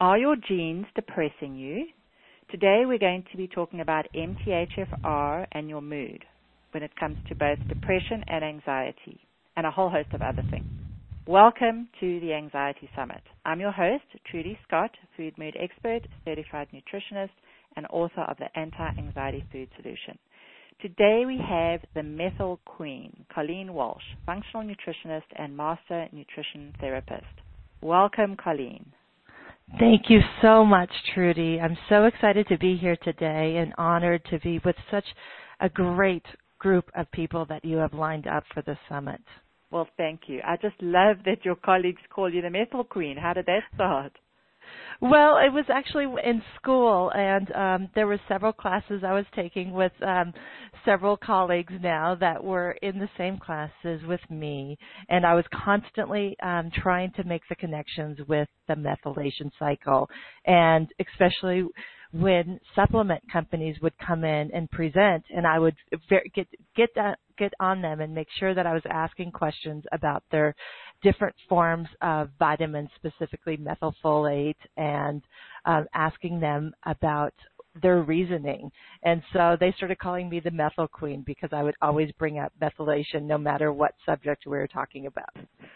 Are your genes depressing you? Today we're going to be talking about MTHFR and your mood when it comes to both depression and anxiety, and a whole host of other things. Welcome to the Anxiety Summit. I'm your host, Trudy Scott, food mood expert, certified nutritionist, and author of the Anti-Anxiety Food Solution. Today we have the Methyl Queen, Colleen Walsh, functional nutritionist and master nutrition therapist. Welcome, Colleen. Thank you so much, Trudy. I'm so excited to be here today and honored to be with such a great group of people that you have lined up for the summit. Well, thank you. I just love that your colleagues call you the Methyl Queen. How did that start? Well, it was actually in school, and there were several classes I was taking with several colleagues now that were in the same classes with me, and I was constantly trying to make the connections with the methylation cycle, and especially when supplement companies would come in and present, and I would get on them and make sure that I was asking questions about their different forms of vitamins, specifically methylfolate, and asking them about their reasoning. And so they started calling me the Methyl Queen because I would always bring up methylation no matter what subject we were talking about.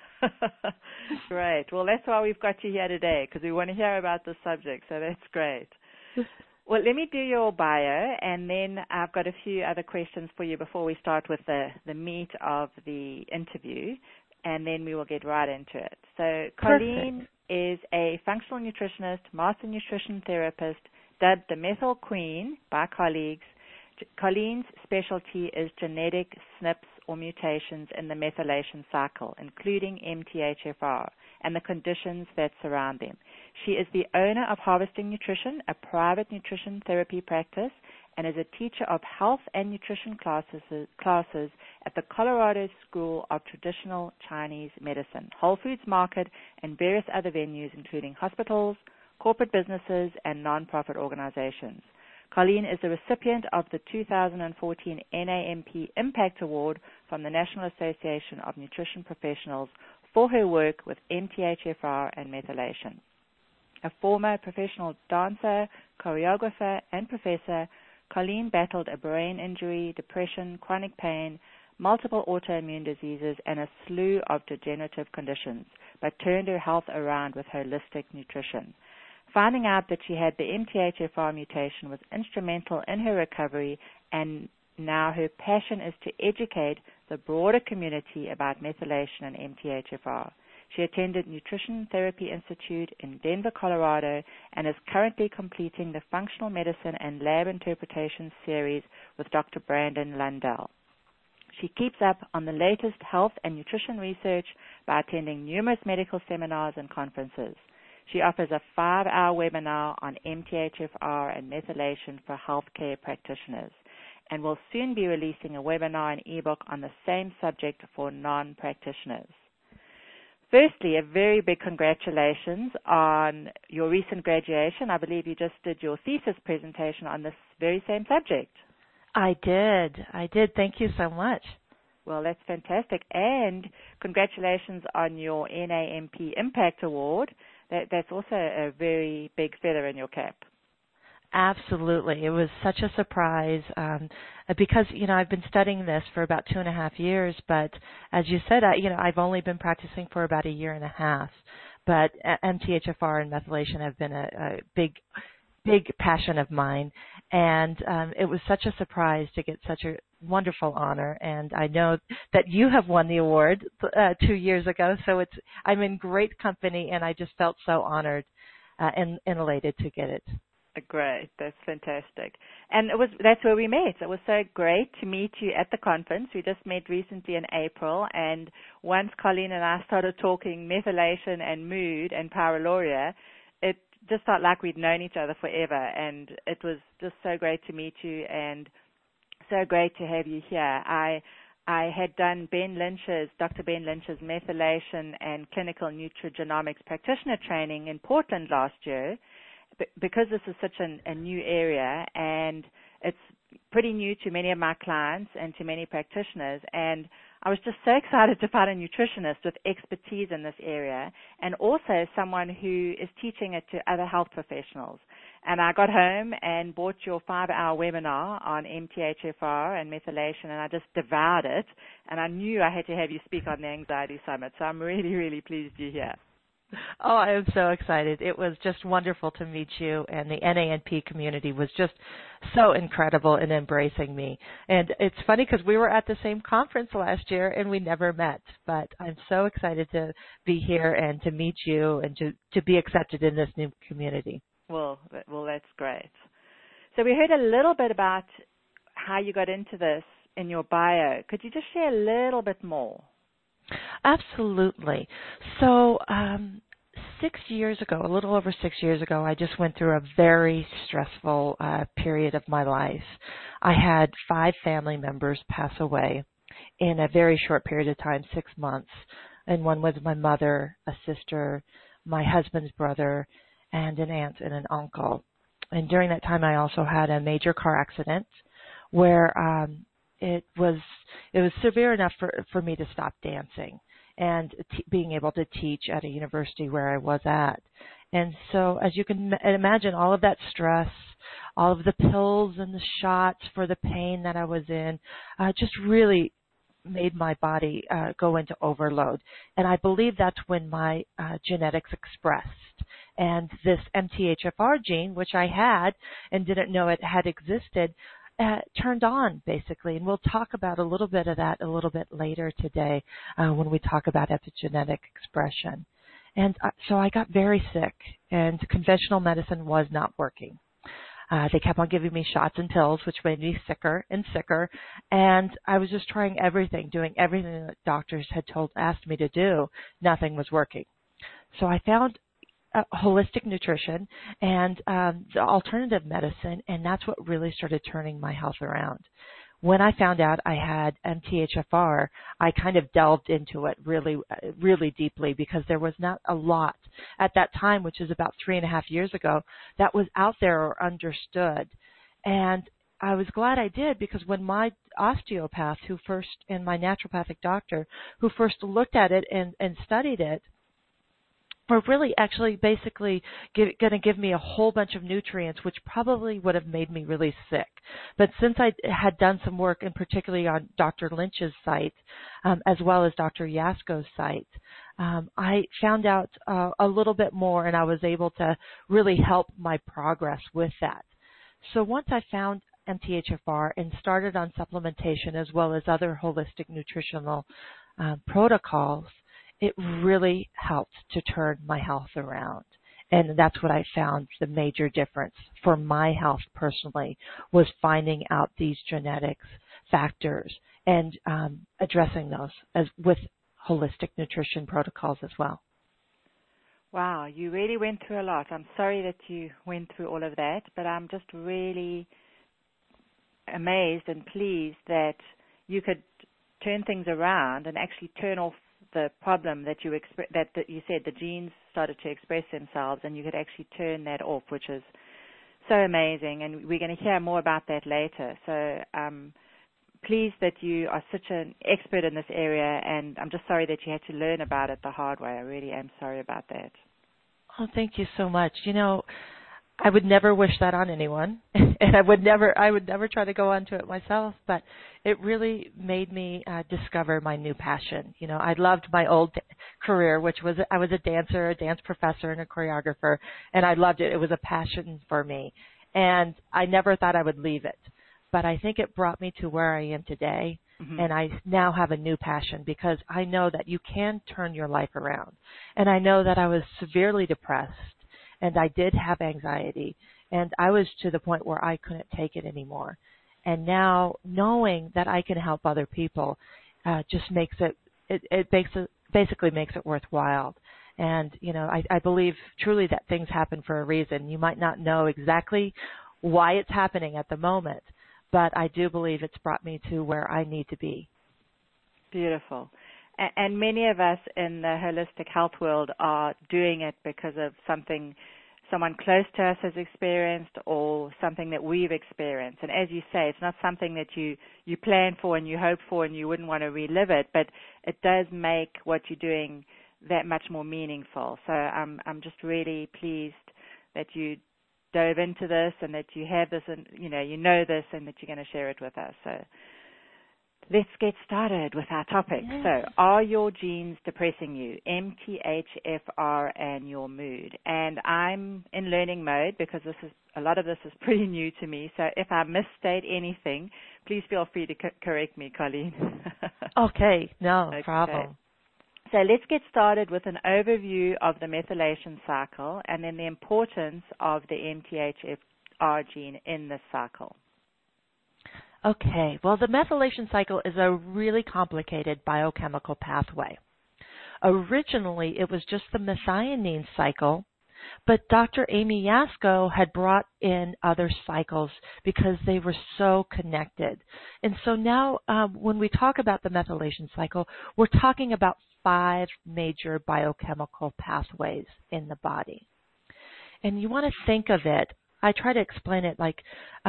Great. Well, that's why we've got you here today, because we want to hear about the subject, so that's great. Well, let me do your bio, and then I've got a few other questions for you before we start with the meat of the interview, and then we will get right into it. So Colleen is a functional nutritionist, master nutrition therapist, dubbed the Methyl Queen by colleagues. Colleen's specialty is genetic SNPs or mutations in the methylation cycle, including MTHFR, and the conditions that surround them. She is the owner of Harvesting Nutrition, a private nutrition therapy practice, and is a teacher of health and nutrition classes at the Colorado School of Traditional Chinese Medicine, Whole Foods Market, and various other venues, including hospitals, corporate businesses, and nonprofit organizations. Colleen is the recipient of the 2014 NAMP Impact Award from the National Association of Nutrition Professionals for her work with MTHFR and methylation. A former professional dancer, choreographer, and professor, Colleen battled a brain injury, depression, chronic pain, multiple autoimmune diseases, and a slew of degenerative conditions, but turned her health around with holistic nutrition. Finding out that she had the MTHFR mutation was instrumental in her recovery, and now her passion is to educate the broader community about methylation and MTHFR. She attended Nutrition Therapy Institute in Denver, Colorado, and is currently completing the Functional Medicine and Lab Interpretation series with Dr. Brandon Lundell. She keeps up on the latest health and nutrition research by attending numerous medical seminars and conferences. She offers a 5-hour webinar on MTHFR and methylation for healthcare practitioners, and will soon be releasing a webinar and ebook on the same subject for non-practitioners. Firstly, a very big congratulations on your recent graduation. I believe you just did your thesis presentation on this very same subject. I did. Thank you so much. Well, that's fantastic. And congratulations on your NAMP Impact Award. That's also a very big feather in your cap. Absolutely. It was such a surprise because, I've been studying this for about 2.5 years, but as you said, I've only been practicing for about 1.5 years, but MTHFR and methylation have been a big passion of mine, and it was such a surprise to get such a wonderful honor, and I know that you have won the award 2 years ago, so I'm in great company, and I just felt so honored and elated to get it. Great, that's fantastic. And that's where we met. It was so great to meet you at the conference. We just met recently in April, and once Colleen and I started talking methylation and mood and pyroluria, it just felt like we'd known each other forever, and it was just so great to meet you and so great to have you here. I had done Dr. Ben Lynch's methylation and clinical nutrigenomics practitioner training in Portland last year, because this is such a new area, and it's pretty new to many of my clients and to many practitioners, and I was just so excited to find a nutritionist with expertise in this area and also someone who is teaching it to other health professionals. And I got home and bought your 5-hour webinar on MTHFR and methylation, and I just devoured it. And I knew I had to have you speak on the Anxiety Summit, so I'm really, really pleased you're here. Oh, I am so excited. It was just wonderful to meet you, and the NANP community was just so incredible in embracing me. And it's funny because we were at the same conference last year and we never met, but I'm so excited to be here and to meet you and to be accepted in this new community. Well, that's great. So we heard a little bit about how you got into this in your bio. Could you just share a little bit more? Absolutely. So 6 years ago, a little over 6 years ago, I just went through a very stressful period of my life. I had 5 family members pass away in a very short period of time, 6 months. And one was my mother, a sister, my husband's brother, and an aunt and an uncle. And during that time, I also had a major car accident where it was severe enough for me to stop dancing and being able to teach at a university where I was at. And so, as you can imagine, all of that stress, all of the pills and the shots for the pain that I was in, just really made my body go into overload. And I believe that's when my genetics expressed. And this MTHFR gene, which I had and didn't know it had existed, turned on, basically. And we'll talk about a little bit of that a little bit later today when we talk about epigenetic expression. And so I got very sick, and conventional medicine was not working. They kept on giving me shots and pills, which made me sicker and sicker. And I was just trying everything, doing everything that doctors had asked me to do. Nothing was working. So I found holistic nutrition and the alternative medicine, and that's what really started turning my health around. When I found out I had MTHFR, I kind of delved into it really, really deeply because there was not a lot at that time, which is about 3.5 years ago, that was out there or understood. And I was glad I did, because when my osteopath and my naturopathic doctor who first looked at it and studied it, were really actually basically going to give me a whole bunch of nutrients, which probably would have made me really sick. But since I had done some work, and particularly on Dr. Lynch's site, as well as Dr. Yasko's site, I found out a little bit more, and I was able to really help my progress with that. So once I found MTHFR and started on supplementation as well as other holistic nutritional protocols, it really helped to turn my health around. And that's what I found the major difference for my health personally, was finding out these genetics factors and addressing those with holistic nutrition protocols as well. Wow, you really went through a lot. I'm sorry that you went through all of that, but I'm just really amazed and pleased that you could turn things around and actually turn off the problem that you said the genes started to express themselves, and you could actually turn that off, which is so amazing. And we're going to hear more about that later. So I'm pleased that you are such an expert in this area, and I'm just sorry that you had to learn about it the hard way. I really am sorry about that. Oh, thank you so much. You know, I would never wish that on anyone, and I would never try to go onto it myself, but it really made me discover my new passion. You know, I loved my old career, which was I was a dancer, a dance professor, and a choreographer, and I loved it. It was a passion for me, and I never thought I would leave it. But I think it brought me to where I am today, and I now have a new passion because I know that you can turn your life around. And I know that I was severely depressed, and I did have anxiety, and I was to the point where I couldn't take it anymore. And now knowing that I can help other people just makes basically makes it worthwhile. And, you know, I believe truly that things happen for a reason. You might not know exactly why it's happening at the moment, but I do believe it's brought me to where I need to be. Beautiful. And many of us in the holistic health world are doing it because of something someone close to us has experienced or something that we've experienced. And as you say, it's not something that you plan for and you hope for and you wouldn't want to relive it, but it does make what you're doing that much more meaningful. So I'm just really pleased that you dove into this and that you have this and you know this and that you're going to share it with us. So let's get started with our topic. Yes. So, are your genes depressing you? MTHFR and your mood. And I'm in learning mode because a lot of this is pretty new to me. So, if I misstate anything, please feel free to correct me, Colleen. Okay, no Okay. problem. So let's get started with an overview of the methylation cycle and then the importance of the MTHFR gene in this cycle. Okay, well, the methylation cycle is a really complicated biochemical pathway. Originally, it was just the methionine cycle, but Dr. Amy Yasko had brought in other cycles because they were so connected. And so now when we talk about the methylation cycle, we're talking about 5 major biochemical pathways in the body. And you want to think of it, I try to explain it like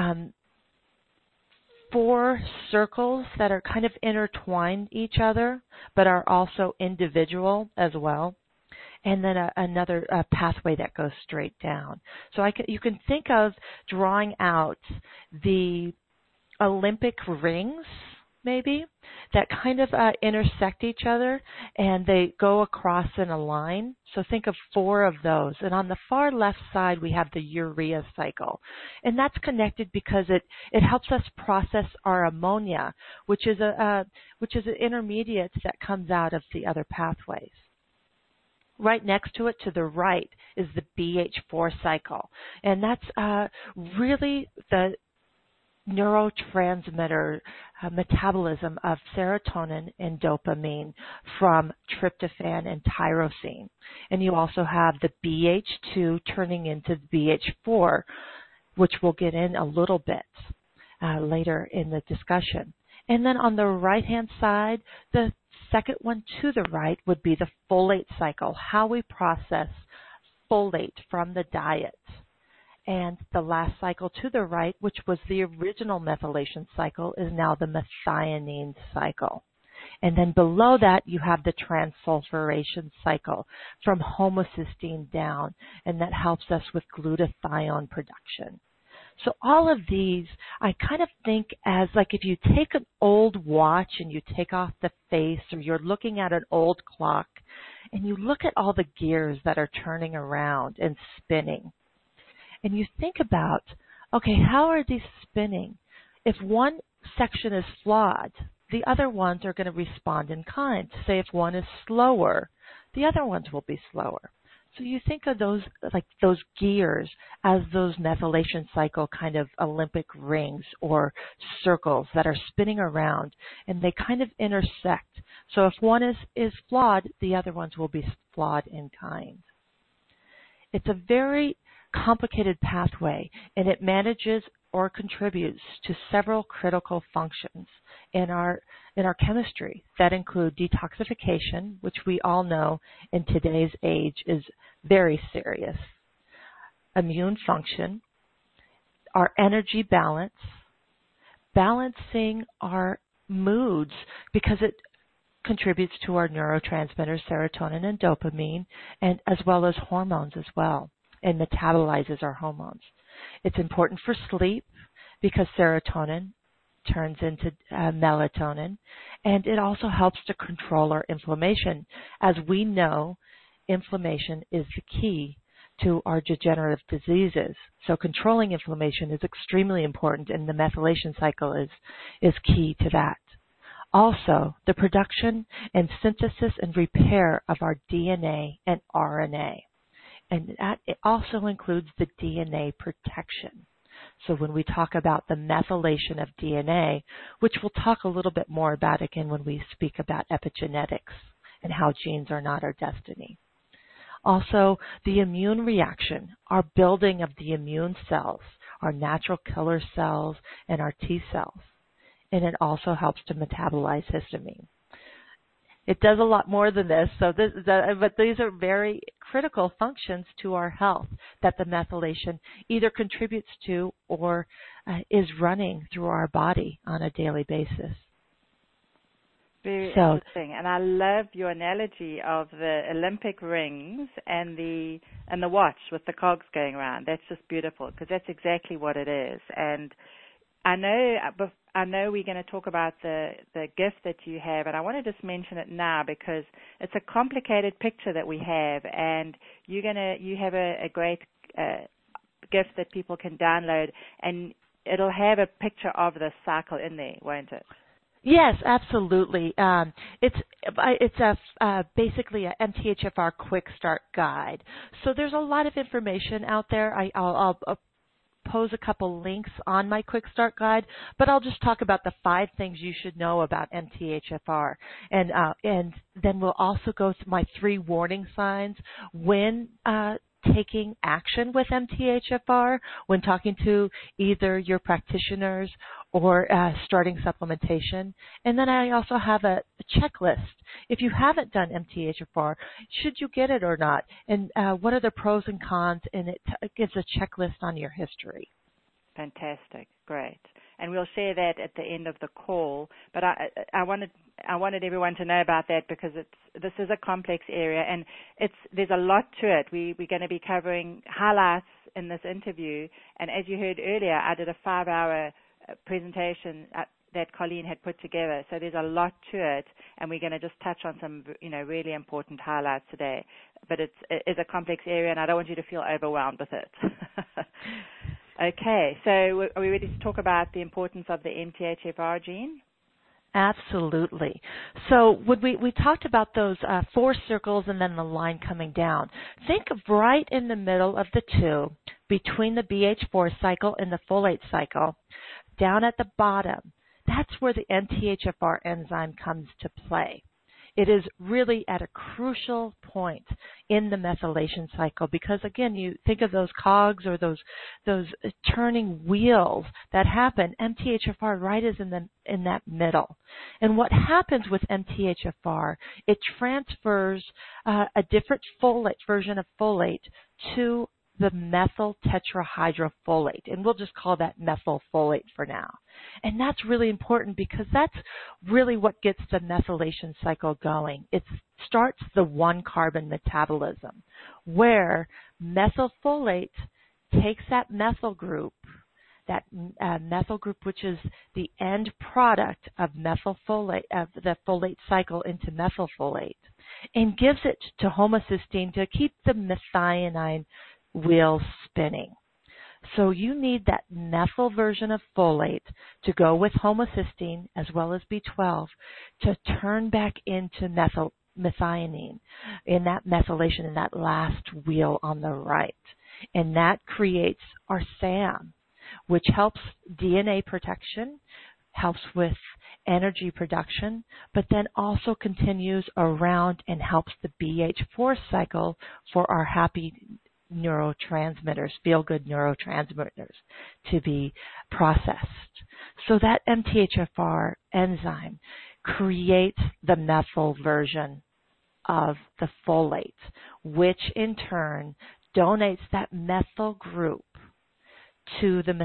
4 circles that are kind of intertwined each other, but are also individual as well. And then another pathway that goes straight down. So you can think of drawing out the Olympic rings, maybe, that kind of intersect each other, and they go across in a line. So think of 4 of those. And on the far left side, we have the urea cycle. And that's connected because it helps us process our ammonia, which is an intermediate that comes out of the other pathways. Right next to it, to the right, is the BH4 cycle. And that's really the neurotransmitter metabolism of serotonin and dopamine from tryptophan and tyrosine. And you also have the BH2 turning into the BH4, which we'll get in a little bit later in the discussion. And then on the right-hand side, the second one to the right would be the folate cycle, how we process folate from the diet. And the last cycle to the right, which was the original methylation cycle, is now the methionine cycle. And then below that, you have the transsulfuration cycle from homocysteine down, and that helps us with glutathione production. So all of these, I kind of think as like if you take an old watch and you take off the face, or you're looking at an old clock and you look at all the gears that are turning around and spinning. And you think about, okay, how are these spinning? If one section is flawed, the other ones are going to respond in kind. Say if one is slower, the other ones will be slower. So you think of those, like those gears, as those methylation cycle kind of Olympic rings or circles that are spinning around, and they kind of intersect. So if one is flawed, the other ones will be flawed in kind. It's a very complicated pathway, and it manages or contributes to several critical functions in our chemistry that include detoxification, which we all know in today's age is very serious, immune function, our energy balance, balancing our moods because it contributes to our neurotransmitters, serotonin and dopamine, and as well as hormones as well, and metabolizes our hormones. It's important for sleep because serotonin turns into melatonin, and it also helps to control our inflammation. As we know, inflammation is the key to our degenerative diseases. So controlling inflammation is extremely important, and the methylation cycle is key to that. Also, the production and synthesis and repair of our DNA and RNA. And that it also includes the DNA protection. So when we talk about the methylation of DNA, which we'll talk a little bit more about again when we speak about epigenetics and how genes are not our destiny. Also, the immune reaction, our building of the immune cells, our natural killer cells, and our T cells. And it also helps to metabolize histamine. It does a lot more than this. But these are very critical functions to our health that the methylation either contributes to or is running through our body on a daily basis. Very interesting. And I love your analogy of the Olympic rings and the watch with the cogs going around. That's just beautiful because that's exactly what it is. And I know we're going to talk about the gift that you have, and I want to just mention it now because it's a complicated picture that we have, and you have a great gift that people can download, and it'll have a picture of the cycle in there, won't it? Yes, absolutely. It's basically a MTHFR quick start guide. So there's a lot of information out there. I'll pose a couple links on my quick start guide, but I'll just talk about the 5 things you should know about MTHFR, and then we'll also go through my 3 warning signs when taking action with MTHFR, when talking to either your practitioners or starting supplementation. And then I also have a checklist. If you haven't done MTHFR, should you get it or not? And what are the pros and cons? And it gives a checklist on your history. Fantastic. Great. And we'll share that at the end of the call. But I wanted everyone to know about that because this is a complex area and there's a lot to it. We're going to be covering highlights in this interview. And as you heard earlier, I did a 5-hour presentation that Colleen had put together. So there's a lot to it, and we're going to just touch on some, really important highlights today. But it is a complex area, and I don't want you to feel overwhelmed with it. Okay, so are we ready to talk about the importance of the MTHFR gene? Absolutely. So we talked about those 4 circles and then the line coming down. Think of right in the middle of the 2, between the BH4 cycle and the folate cycle, down at the bottom. That's where the MTHFR enzyme comes to play. It is really at a crucial point in the methylation cycle because, again, you think of those cogs or those turning wheels that happen. MTHFR right is in that middle. And what happens with MTHFR, it transfers a different folate version of folate to the methyl tetrahydrofolate, and we'll just call that methylfolate for now. And that's really important because that's really what gets the methylation cycle going. It starts the 1-carbon metabolism, where methylfolate takes that methyl group, which is the end product of methylfolate, of the folate cycle into methylfolate, and gives it to homocysteine to keep the methionine wheel spinning. So you need that methyl version of folate to go with homocysteine as well as B12 to turn back into methionine in that methylation in that last wheel on the right. And that creates our SAM, which helps DNA protection, helps with energy production, but then also continues around and helps the BH4 cycle for our happy neurotransmitters, feel-good neurotransmitters to be processed. So that MTHFR enzyme creates the methyl version of the folate, which in turn donates that methyl group to the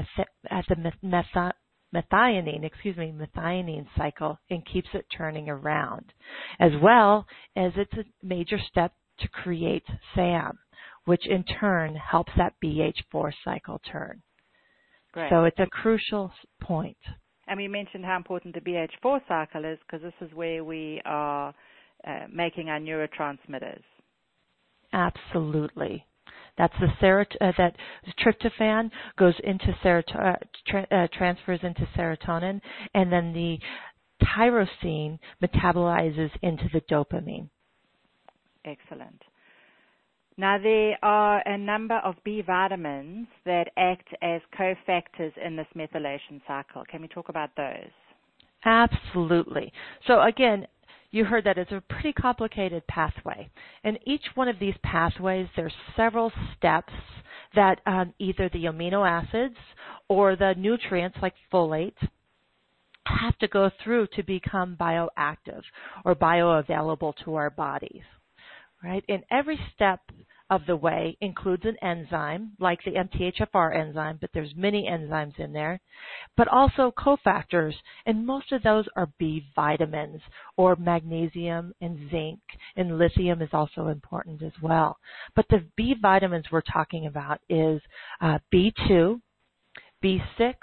methionine cycle and keeps it turning around, as well as it's a major step to create SAM, which in turn helps that BH4 cycle turn. Great. So it's a crucial point. And we mentioned how important the BH4 cycle is because this is where we are making our neurotransmitters. Absolutely. That's that tryptophan goes into transfers into serotonin, and then the tyrosine metabolizes into the dopamine. Excellent. Now, there are a number of B vitamins that act as cofactors in this methylation cycle. Can we talk about those? Absolutely. So again, you heard that it's a pretty complicated pathway. And each one of these pathways, there's several steps that either the amino acids or the nutrients like folate have to go through to become bioactive or bioavailable to our bodies, right? And every step of the way includes an enzyme, like the MTHFR enzyme, but there's many enzymes in there, but also cofactors, and most of those are B vitamins or magnesium and zinc, and lithium is also important as well. But the B vitamins we're talking about is B2, B6,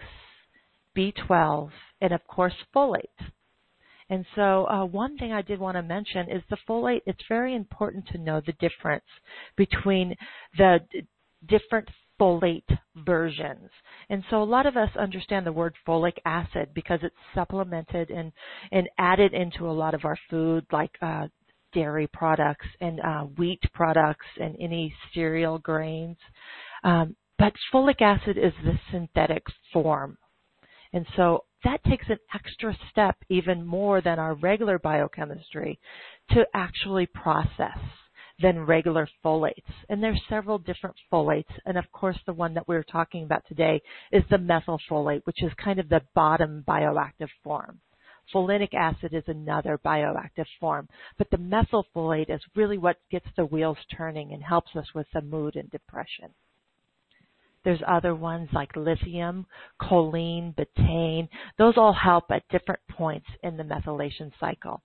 B12, and of course folate. And so one thing I did want to mention is the folate. It's very important to know the difference between the different folate versions. And so a lot of us understand the word folic acid because it's supplemented and added into a lot of our food, like dairy products and wheat products and any cereal grains. But folic acid is the synthetic form. And so that takes an extra step, even more than our regular biochemistry, to actually process than regular folates. And there's several different folates. And of course, the one that we're talking about today is the methylfolate, which is kind of the bottom bioactive form. Folinic acid is another bioactive form. But the methylfolate is really what gets the wheels turning and helps us with the mood and depression. There's other ones like lithium, choline, betaine. Those all help at different points in the methylation cycle.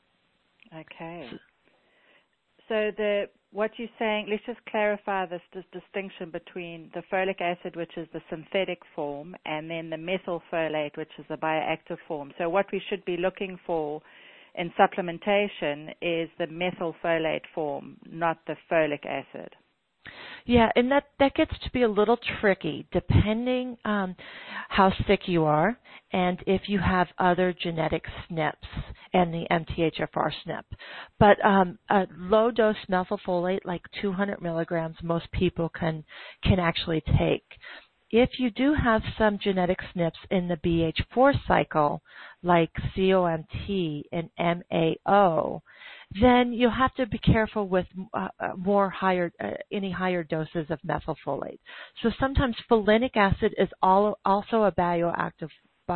Okay. So what you're saying, let's just clarify this distinction between the folic acid, which is the synthetic form, and then the methylfolate, which is the bioactive form. So what we should be looking for in supplementation is the methylfolate form, not the folic acid. Yeah, and that gets to be a little tricky depending how sick you are and if you have other genetic SNPs and the MTHFR SNP. But a low-dose methylfolate, like 200 milligrams, most people can actually take. If you do have some genetic SNPs in the BH4 cycle, like COMT and MAO, then you'll have to be careful with any higher doses of methylfolate. So sometimes folinic acid is also a bioactive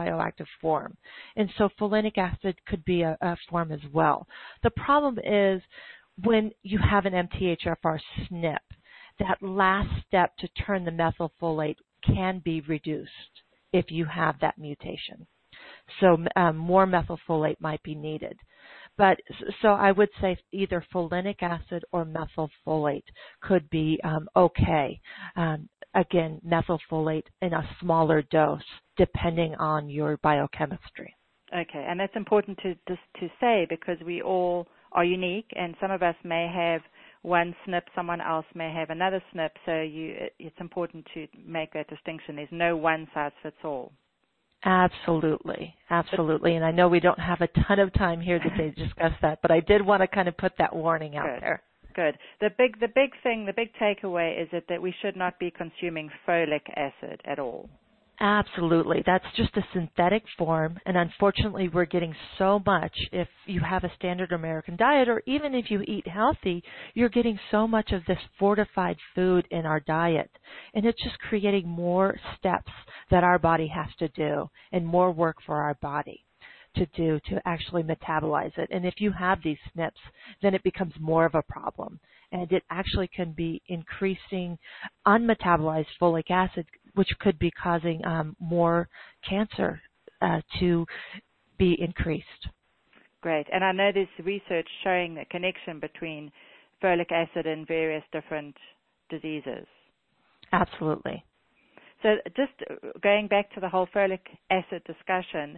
form, and so folinic acid could be a form as well. The problem is when you have an MTHFR SNP, that last step to turn the methylfolate can be reduced if you have that mutation. So more methylfolate might be needed. But so I would say either folinic acid or methylfolate could be okay. Again, methylfolate in a smaller dose depending on your biochemistry. Okay, and that's important to say because we all are unique, and some of us may have one SNP, someone else may have another SNP, so it's important to make that distinction. There's no one size fits all. Absolutely. And I know we don't have a ton of time here today to discuss that, but I did want to kind of put that warning out there. Good. The big takeaway is that we should not be consuming folic acid at all. Absolutely. That's just a synthetic form, and unfortunately we're getting so much. If you have a standard American diet, or even if you eat healthy, you're getting so much of this fortified food in our diet, and it's just creating more steps that our body has to do and more work for our body to do to actually metabolize it. And if you have these SNPs, then it becomes more of a problem. And it actually can be increasing unmetabolized folic acid, which could be causing more cancer to be increased. Great. And I know there's research showing the connection between folic acid and various different diseases. Absolutely. So just going back to the whole folic acid discussion,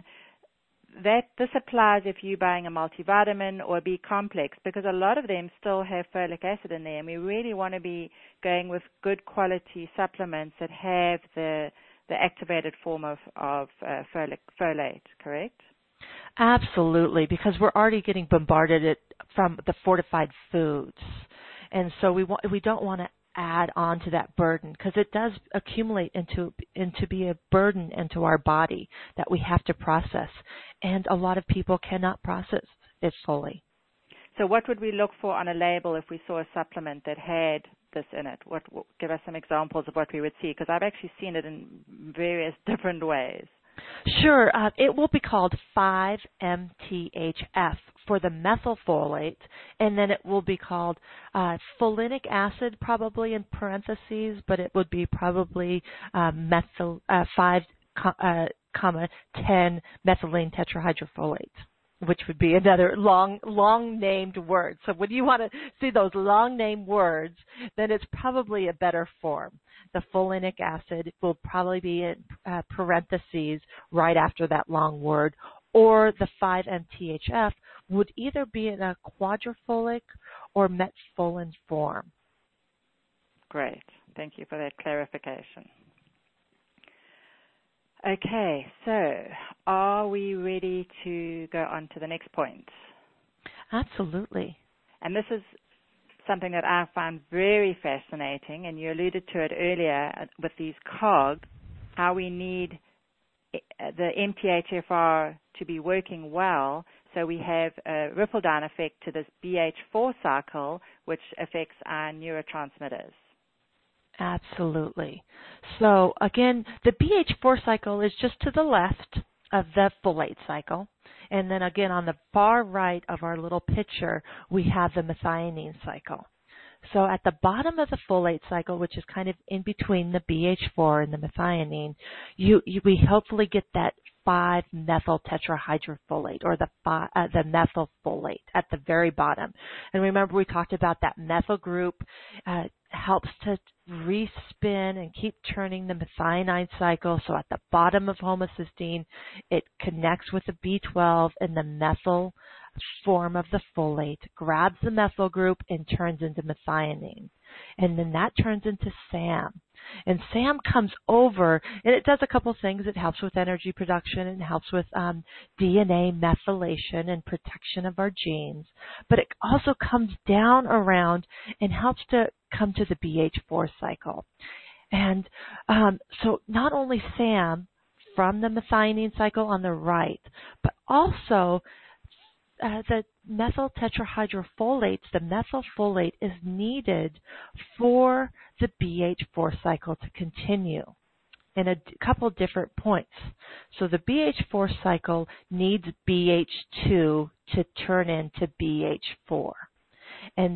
this applies if you're buying a multivitamin or a B complex, because a lot of them still have folic acid in there, and we really want to be going with good quality supplements that have the activated form of folate, correct? Absolutely, because we're already getting bombarded from the fortified foods, and so we don't want to add on to that burden, because it does accumulate into be a burden into our body that we have to process, and a lot of people cannot process it fully. So what would we look for on a label if we saw a supplement that had this in it? Give us some examples of what we would see, because I've actually seen it in various different ways. Sure. It will be called 5-MTHF for the methylfolate, and then it will be called folinic acid, probably in parentheses, but it would be probably 5, 10 methylene tetrahydrofolate, which would be another long named word. So when you want to see those long named words, then it's probably a better form. The folinic acid will probably be in parentheses right after that long word, or the 5-MTHF would either be in a quadrifolic or metfolin form. Great. Thank you for that clarification. Okay, so are we ready to go on to the next point? Absolutely. And this is something that I found very fascinating, and you alluded to it earlier with these cogs, how we need the MTHFR to be working well so we have a ripple-down effect to this BH4 cycle, which affects our neurotransmitters. Absolutely. So again, the BH4 cycle is just to the left of the folate cycle. And then again, on the far right of our little picture, we have the methionine cycle. So at the bottom of the folate cycle, which is kind of in between the BH4 and the methionine, we hopefully get that 5-methyl tetrahydrofolate, or the methylfolate at the very bottom. And remember, we talked about that methyl group helps to respin and keep turning the methionine cycle. So at the bottom of homocysteine, it connects with the B12 and the methyl form of the folate, grabs the methyl group and turns into methionine. And then that turns into SAM. And SAM comes over, and it does a couple things. It helps with energy production, and helps with DNA methylation and protection of our genes. But it also comes down around and helps to come to the BH4 cycle. And so not only SAM from the methionine cycle on the right, but also the methyl tetrahydrofolates, the methylfolate is needed for the BH4 cycle to continue in a couple different points. So the BH4 cycle needs BH2 to turn into BH4. And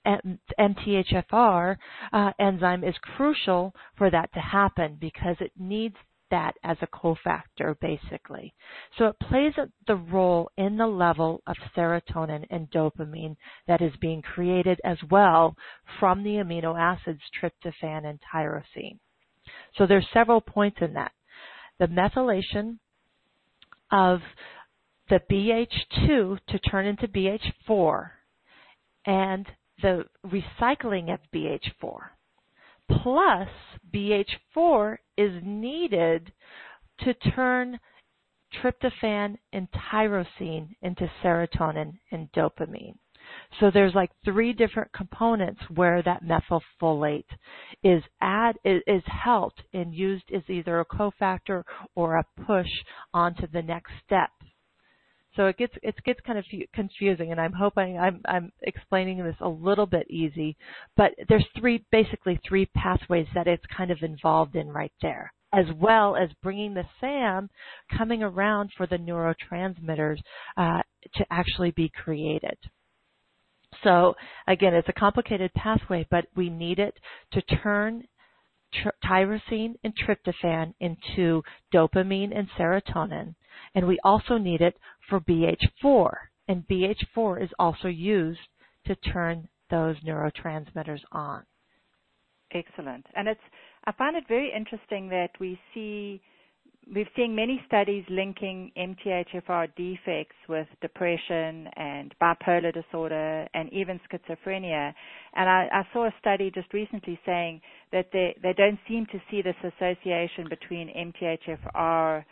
MTHFR enzyme is crucial for that to happen because it needs that as a cofactor, basically. So it plays the role in the level of serotonin and dopamine that is being created as well from the amino acids tryptophan and tyrosine. So there's several points in that. The methylation of the BH2 to turn into BH4 and the recycling of BH4. Plus, BH4 is needed to turn tryptophan and tyrosine into serotonin and dopamine. So there's like 3 different components where that methylfolate is helped and used as either a cofactor or a push onto the next step. So it gets kind of confusing, and I'm hoping I'm explaining this a little bit easy. But there's basically three pathways that it's kind of involved in right there, as well as bringing the SAM coming around for the neurotransmitters to actually be created. So again, it's a complicated pathway, but we need it to turn tyrosine and tryptophan into dopamine and serotonin. And we also need it for BH4. And BH4 is also used to turn those neurotransmitters on. Excellent. And I find it very interesting that we've seen many studies linking MTHFR defects with depression and bipolar disorder and even schizophrenia. And I saw a study just recently saying that they don't seem to see this association between MTHFR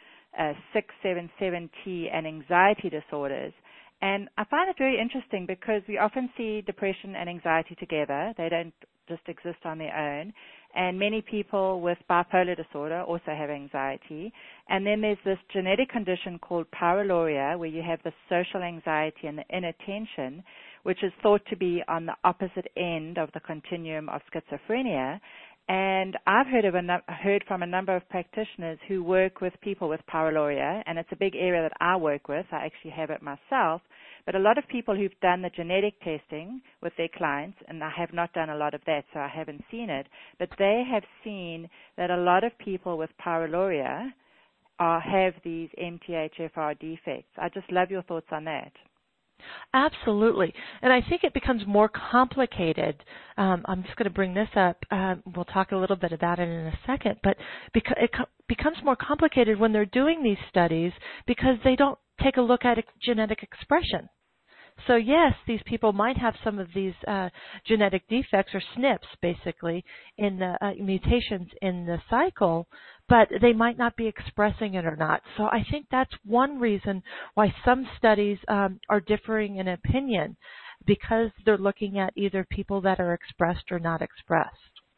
677T and anxiety disorders. And I find it very interesting because we often see depression and anxiety together. They don't just exist on their own. And many people with bipolar disorder also have anxiety. And then there's this genetic condition called pyroluria, where you have the social anxiety and the inattention, which is thought to be on the opposite end of the continuum of schizophrenia. And I've heard from a number of practitioners who work with people with pyroluria, and it's a big area that I work with. I actually have it myself. But a lot of people who've done the genetic testing with their clients, and I have not done a lot of that, so I haven't seen it, but they have seen that a lot of people with pyroluria have these MTHFR defects. I just love your thoughts on that. Absolutely. And I think it becomes more complicated. I'm just going to bring this up. We'll talk a little bit about it in a second. But it becomes more complicated when they're doing these studies because they don't take a look at genetic expression. So yes, these people might have some of these genetic defects or SNPs, basically, in the mutations in the cycle, but they might not be expressing it or not. So I think that's one reason why some studies are differing in opinion, because they're looking at either people that are expressed or not expressed.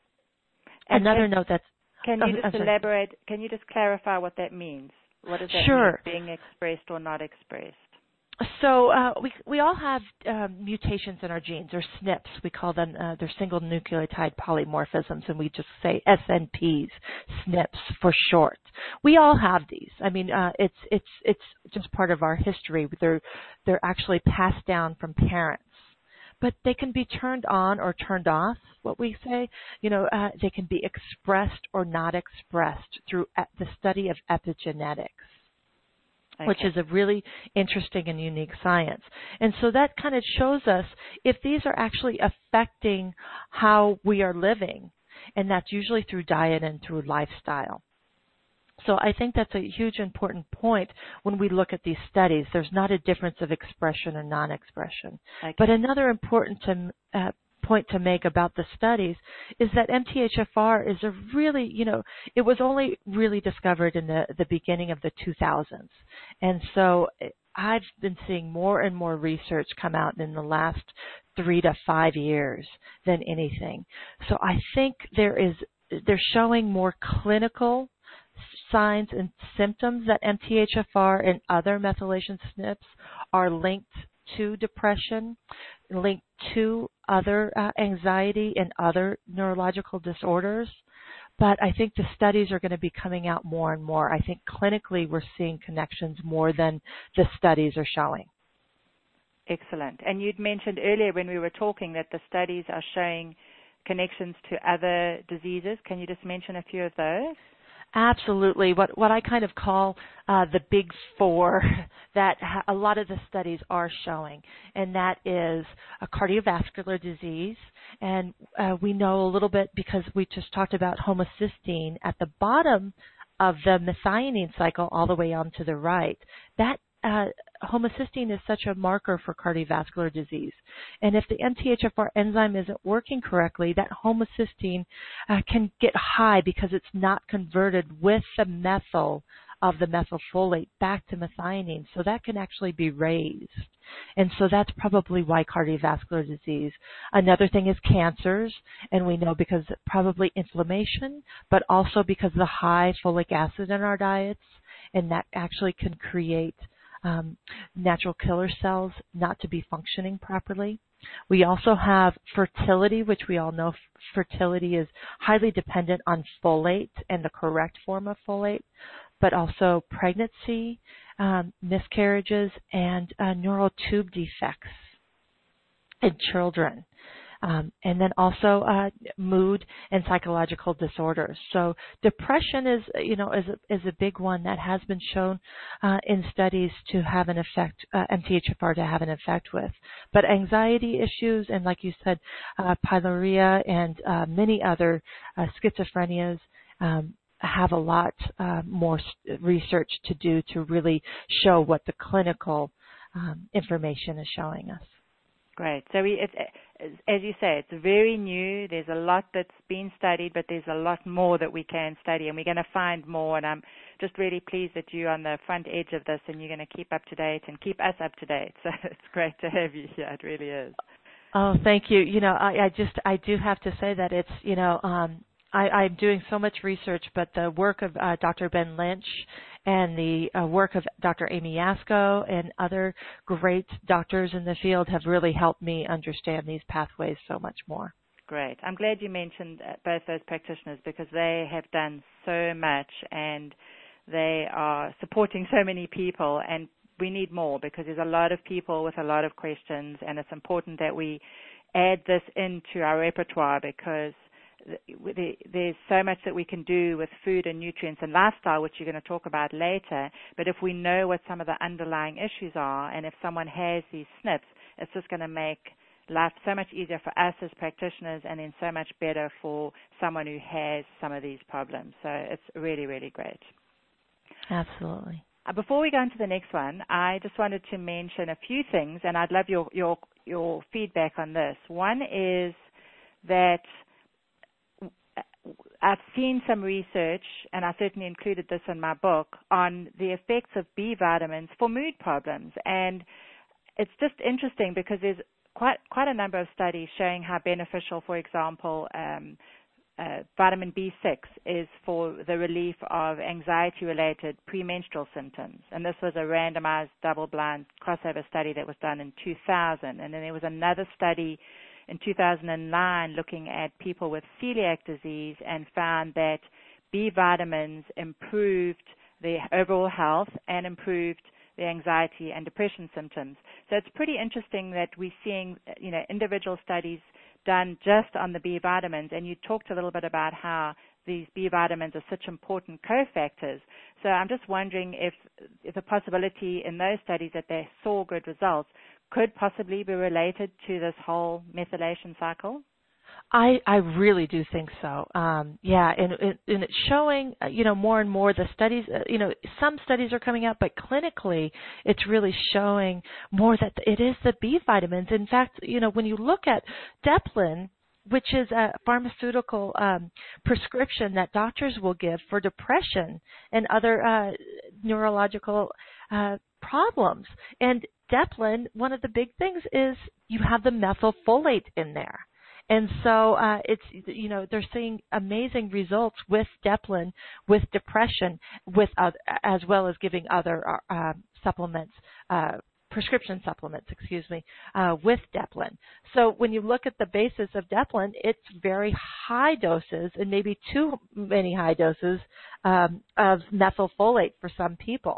Another note that's... Can you just elaborate? Can you just clarify what that means? What does that mean, being expressed or not expressed? So we all have mutations in our genes, or SNPs. We call them they're single nucleotide polymorphisms, and we just say SNPs, SNPs for short. We all have these. I mean, it's just part of our history. They're actually passed down from parents, but they can be turned on or turned off. What we say, they can be expressed or not expressed through the study of epigenetics. Okay. Which is a really interesting and unique science. And so that kind of shows us if these are actually affecting how we are living, and that's usually through diet and through lifestyle. So I think that's a huge important point when we look at these studies. There's not a difference of expression or non-expression. Okay. But another important point to make about the studies is that MTHFR is a really, it was only really discovered in the beginning of the 2000s. And so I've been seeing more and more research come out in the last 3 to 5 years than anything. So I think they're showing more clinical signs and symptoms that MTHFR and other methylation SNPs are linked to depression, linked to other anxiety and other neurological disorders. But I think the studies are going to be coming out more and more. I think clinically we're seeing connections more than the studies are showing. Excellent. And you'd mentioned earlier when we were talking that the studies are showing connections to other diseases. Can you just mention a few of those? Absolutely. What I kind of call the big four that a lot of the studies are showing, and that is a cardiovascular disease. And we know a little bit because we just talked about homocysteine at the bottom of the methionine cycle all the way on to the right. That homocysteine is such a marker for cardiovascular disease. And if the MTHFR enzyme isn't working correctly, that homocysteine can get high because it's not converted with the methyl of the methylfolate back to methionine. So that can actually be raised. And so that's probably why cardiovascular disease. Another thing is cancers, and we know because probably inflammation, but also because of the high folic acid in our diets, and that actually can create natural killer cells not to be functioning properly. We also have fertility, which we all know fertility is highly dependent on folate and the correct form of folate, but also pregnancy, miscarriages, and neural tube defects in children. And then also mood and psychological disorders. So depression is a big one that has been shown in studies to have an effect, MTHFR to have an effect with. But anxiety issues and, like you said, pyroluria and many other schizophrenias have a lot more research to do to really show what the clinical information is showing us. Great. So as you say, it's very new. There's a lot that's been studied, but there's a lot more that we can study, and we're going to find more. And I'm just really pleased that you're on the front edge of this, and you're going to keep up to date and keep us up to date. So it's great to have you here. It really is. Oh, thank you. I do have to say that it's, I'm doing so much research, but the work of Dr. Ben Lynch and the work of Dr. Amy Yasko and other great doctors in the field have really helped me understand these pathways so much more. great. I'm glad you mentioned both those practitioners because they have done so much and they are supporting so many people, and we need more because there's a lot of people with a lot of questions, and it's important that we add this into our repertoire because there's so much that we can do with food and nutrients and lifestyle, which you're going to talk about later. But if we know what some of the underlying issues are, and if someone has these SNPs, it's just going to make life so much easier for us as practitioners and then so much better for someone who has some of these problems. So it's really, really great. Absolutely. Before we go into the next one, I just wanted to mention a few things, and I'd love your feedback on this. One is that I've seen some research, and I certainly included this in my book, on the effects of B vitamins for mood problems. And it's just interesting because there's quite a number of studies showing how beneficial, for example, vitamin B6 is for the relief of anxiety-related premenstrual symptoms. And this was a randomized, double-blind crossover study that was done in 2000. And then there was another study in 2009 looking at people with celiac disease and found that B vitamins improved their overall health and improved the anxiety and depression symptoms. So it's pretty interesting that we're seeing, individual studies done just on the B vitamins, and you talked a little bit about how these B vitamins are such important cofactors. So I'm just wondering if the possibility in those studies that they saw good results could possibly be related to this whole methylation cycle? I really do think so. And it's showing, more and more the studies, some studies are coming out, but clinically it's really showing more that it is the B vitamins. In fact, when you look at Deplin, which is a pharmaceutical prescription that doctors will give for depression and other neurological problems. And Deplin, one of the big things is you have the methylfolate in there. And so they're seeing amazing results with Deplin, with depression, as well as giving other supplements, prescription supplements, with Deplin. So when you look at the basis of Deplin, it's very high doses and maybe too many high doses of methylfolate for some people.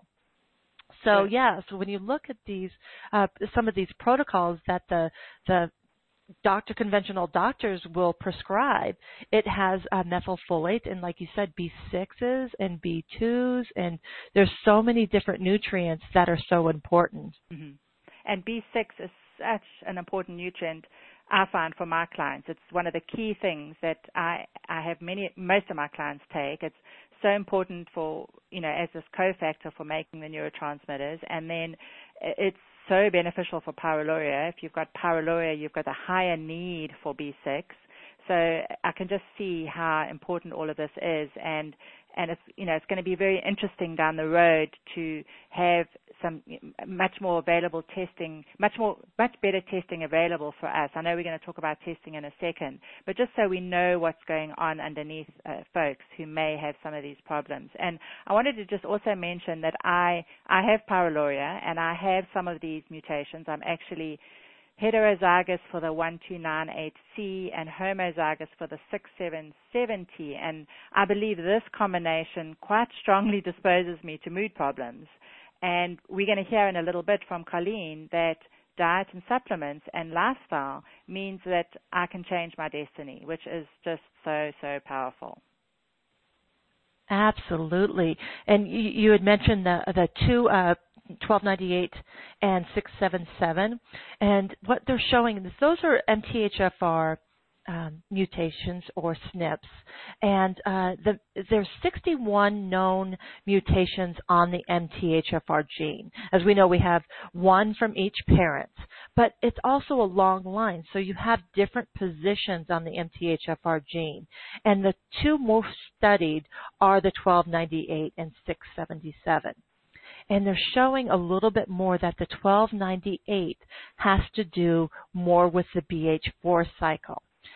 So so when you look at these, some of these protocols that the conventional doctors will prescribe, it has methylfolate and, like you said, B6s and B2s, and there's so many different nutrients that are so important. Mm-hmm. And B6 is such an important nutrient, I find, for my clients. It's one of the key things that I have most of my clients take. It's so important for, as this cofactor for making the neurotransmitters, and then it's so beneficial for pyroluria. If you've got pyroluria, you've got a higher need for B6. So I can just see how important all of this is, and it's it's going to be very interesting down the road to have some much more available testing, much better testing available for us. I know we're going to talk about testing in a second, but just so we know what's going on underneath folks who may have some of these problems. And I wanted to just also mention that I have pyroluria and I have some of these mutations. I'm actually heterozygous for the 1298C and homozygous for the 677T, and I believe this combination quite strongly disposes me to mood problems. And we're going to hear in a little bit from Colleen that diet and supplements and lifestyle means that I can change my destiny, which is just so, so powerful. Absolutely. And you had mentioned the two 1298 and 677, and what they're showing is those are MTHFR mutations or SNPs, and there's 61 known mutations on the MTHFR gene. As we know, we have one from each parent, but it's also a long line, so you have different positions on the MTHFR gene, and the two most studied are the 1298 and 677. And they're showing a little bit more that the 1298 has to do more with the BH4 cycle.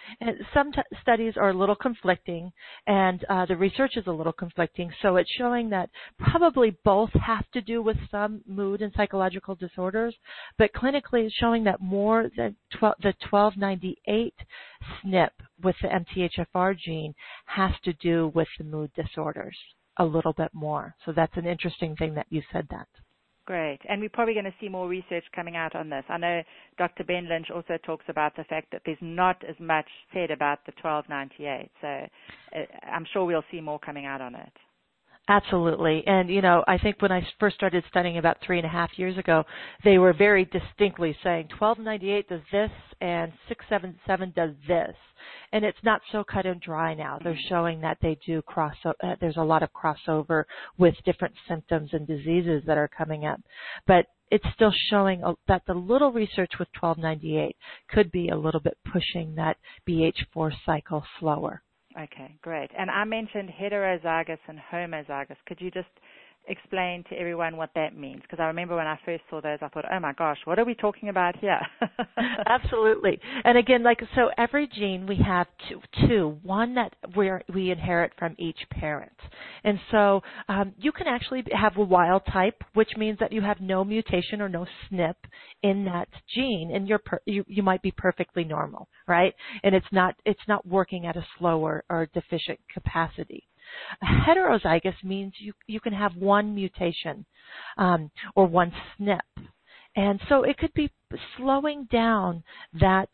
And some studies are a little conflicting, and the research is a little conflicting. So it's showing that probably both have to do with some mood and psychological disorders, but clinically it's showing that more than the 1298 SNP with the MTHFR gene has to do with the mood disorders a little bit more. So that's an interesting thing that you said that. Great. And we're probably going to see more research coming out on this. I know Dr. Ben Lynch also talks about the fact that there's not as much said about the 1298. So I'm sure we'll see more coming out on it. Absolutely. And, I think when I first started studying about 3.5 years ago, they were very distinctly saying 1298 does this and 677 does this. And it's not so cut and dry now. They're showing that they do there's a lot of crossover with different symptoms and diseases that are coming up. But it's still showing that the little research with 1298 could be a little bit pushing that BH4 cycle slower. Okay, great. And I mentioned heterozygous and homozygous. Could you just explain to everyone what that means? Because I remember when I first saw those, I thought, oh my gosh, what are we talking about here? Absolutely. And again, so every gene we have two, one that we inherit from each parent. And so you can actually have a wild type, which means that you have no mutation or no SNP in that gene, and you might be perfectly normal, right? And it's not working at a slower or deficient capacity. Heterozygous means you can have one mutation or one SNP. And so it could be slowing down that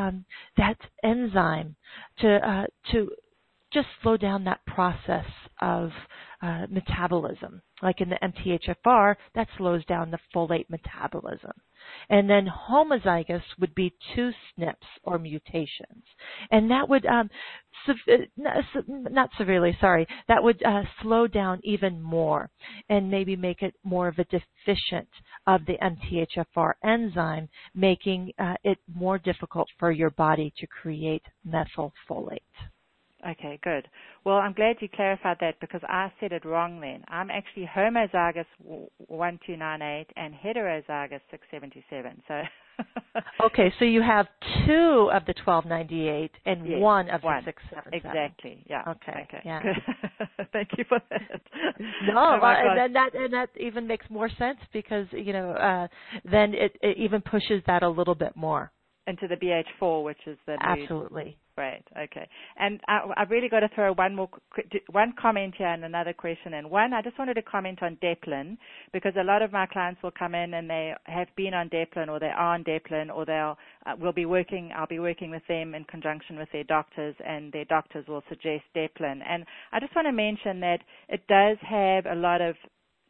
enzyme to just slow down that process of metabolism. Like in the MTHFR, that slows down the folate metabolism. And then homozygous would be two SNPs or mutations. And that would, that would slow down even more and maybe make it more of a deficient of the MTHFR enzyme, making it more difficult for your body to create methylfolate. Okay, good. Well, I'm glad you clarified that because I said it wrong then. I'm actually homozygous 1298 and heterozygous 677. So okay, so you have two of the 1298 and yes, one of the 677. Exactly. Yeah. Okay. Yeah. Thank you for that. No, and that even makes more sense because then it even pushes that a little bit more into the BH4, which is the absolutely. Right. Okay. And I've really got to throw one comment here and another question in. One, I just wanted to comment on Deplin because a lot of my clients will come in and they have been on Deplin or they are on Deplin or I'll be working with them in conjunction with their doctors and their doctors will suggest Deplin. And I just want to mention that it does have a lot of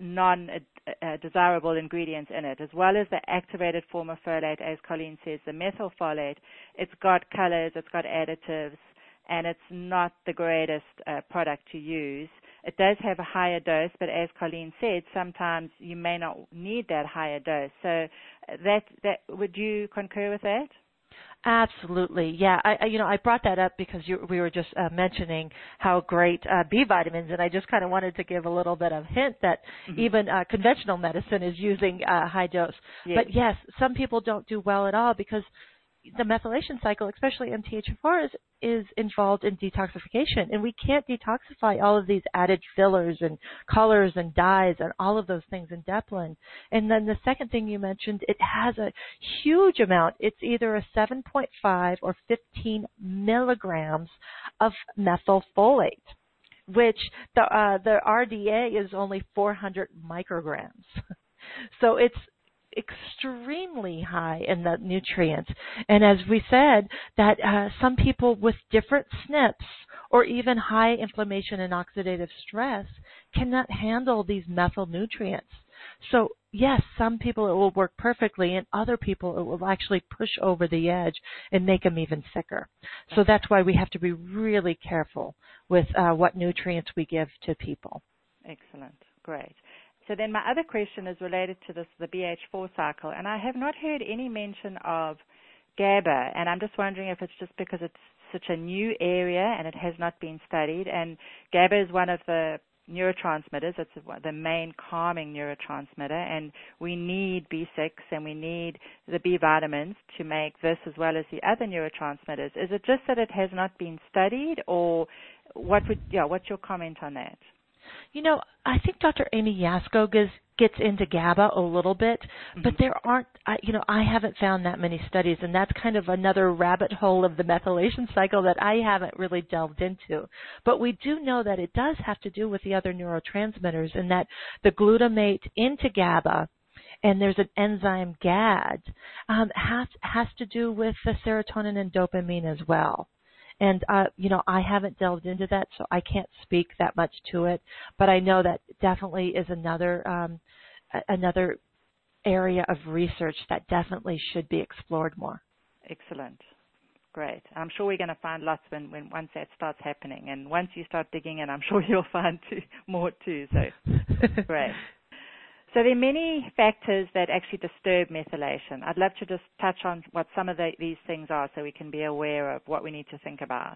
non-desirable ingredients in it, as well as the activated form of folate, as Colleen says, the methylfolate. It's got colors, it's got additives, and it's not the greatest product to use. It does have a higher dose, but as Colleen said, sometimes you may not need that higher dose. So that would you concur with that? Absolutely, yeah. I brought that up because we were just mentioning how great B vitamins, and I just kind of wanted to give a little bit of hint that even conventional medicine is using high dose. Yes. But yes, some people don't do well at all because the methylation cycle, especially MTHFR, is involved in detoxification, and we can't detoxify all of these added fillers and colors and dyes and all of those things in Deplin. And then the second thing you mentioned, it has a huge amount. It's either a 7.5 or 15 milligrams of methylfolate, which the RDA is only 400 micrograms. So it's extremely high in the nutrients. And as we said, that some people with different SNPs or even high inflammation and oxidative stress cannot handle these methyl nutrients. So yes, some people it will work perfectly, and other people it will actually push over the edge and make them even sicker. So that's why we have to be really careful with what nutrients we give to people. Excellent. Great. So then my other question is related to the BH4 cycle, and I have not heard any mention of GABA, and I'm just wondering if it's just because it's such a new area and it has not been studied. And GABA is one of the neurotransmitters. It's the main calming neurotransmitter, and we need B6 and we need the B vitamins to make this as well as the other neurotransmitters. Is it just that it has not been studied, or what's your comment on that? I think Dr. Amy Yasko gets into GABA a little bit, but there aren't, I haven't found that many studies, and that's kind of another rabbit hole of the methylation cycle that I haven't really delved into. But we do know that it does have to do with the other neurotransmitters, and that the glutamate into GABA, and there's an enzyme GAD, has to do with the serotonin and dopamine as well. And, I haven't delved into that, so I can't speak that much to it. But I know that definitely is another area of research that definitely should be explored more. Excellent. Great. I'm sure we're going to find lots once that starts happening. And once you start digging in, I'm sure you'll find more too. So, great. So there are many factors that actually disturb methylation. I'd love to just touch on what some of these things are so we can be aware of what we need to think about.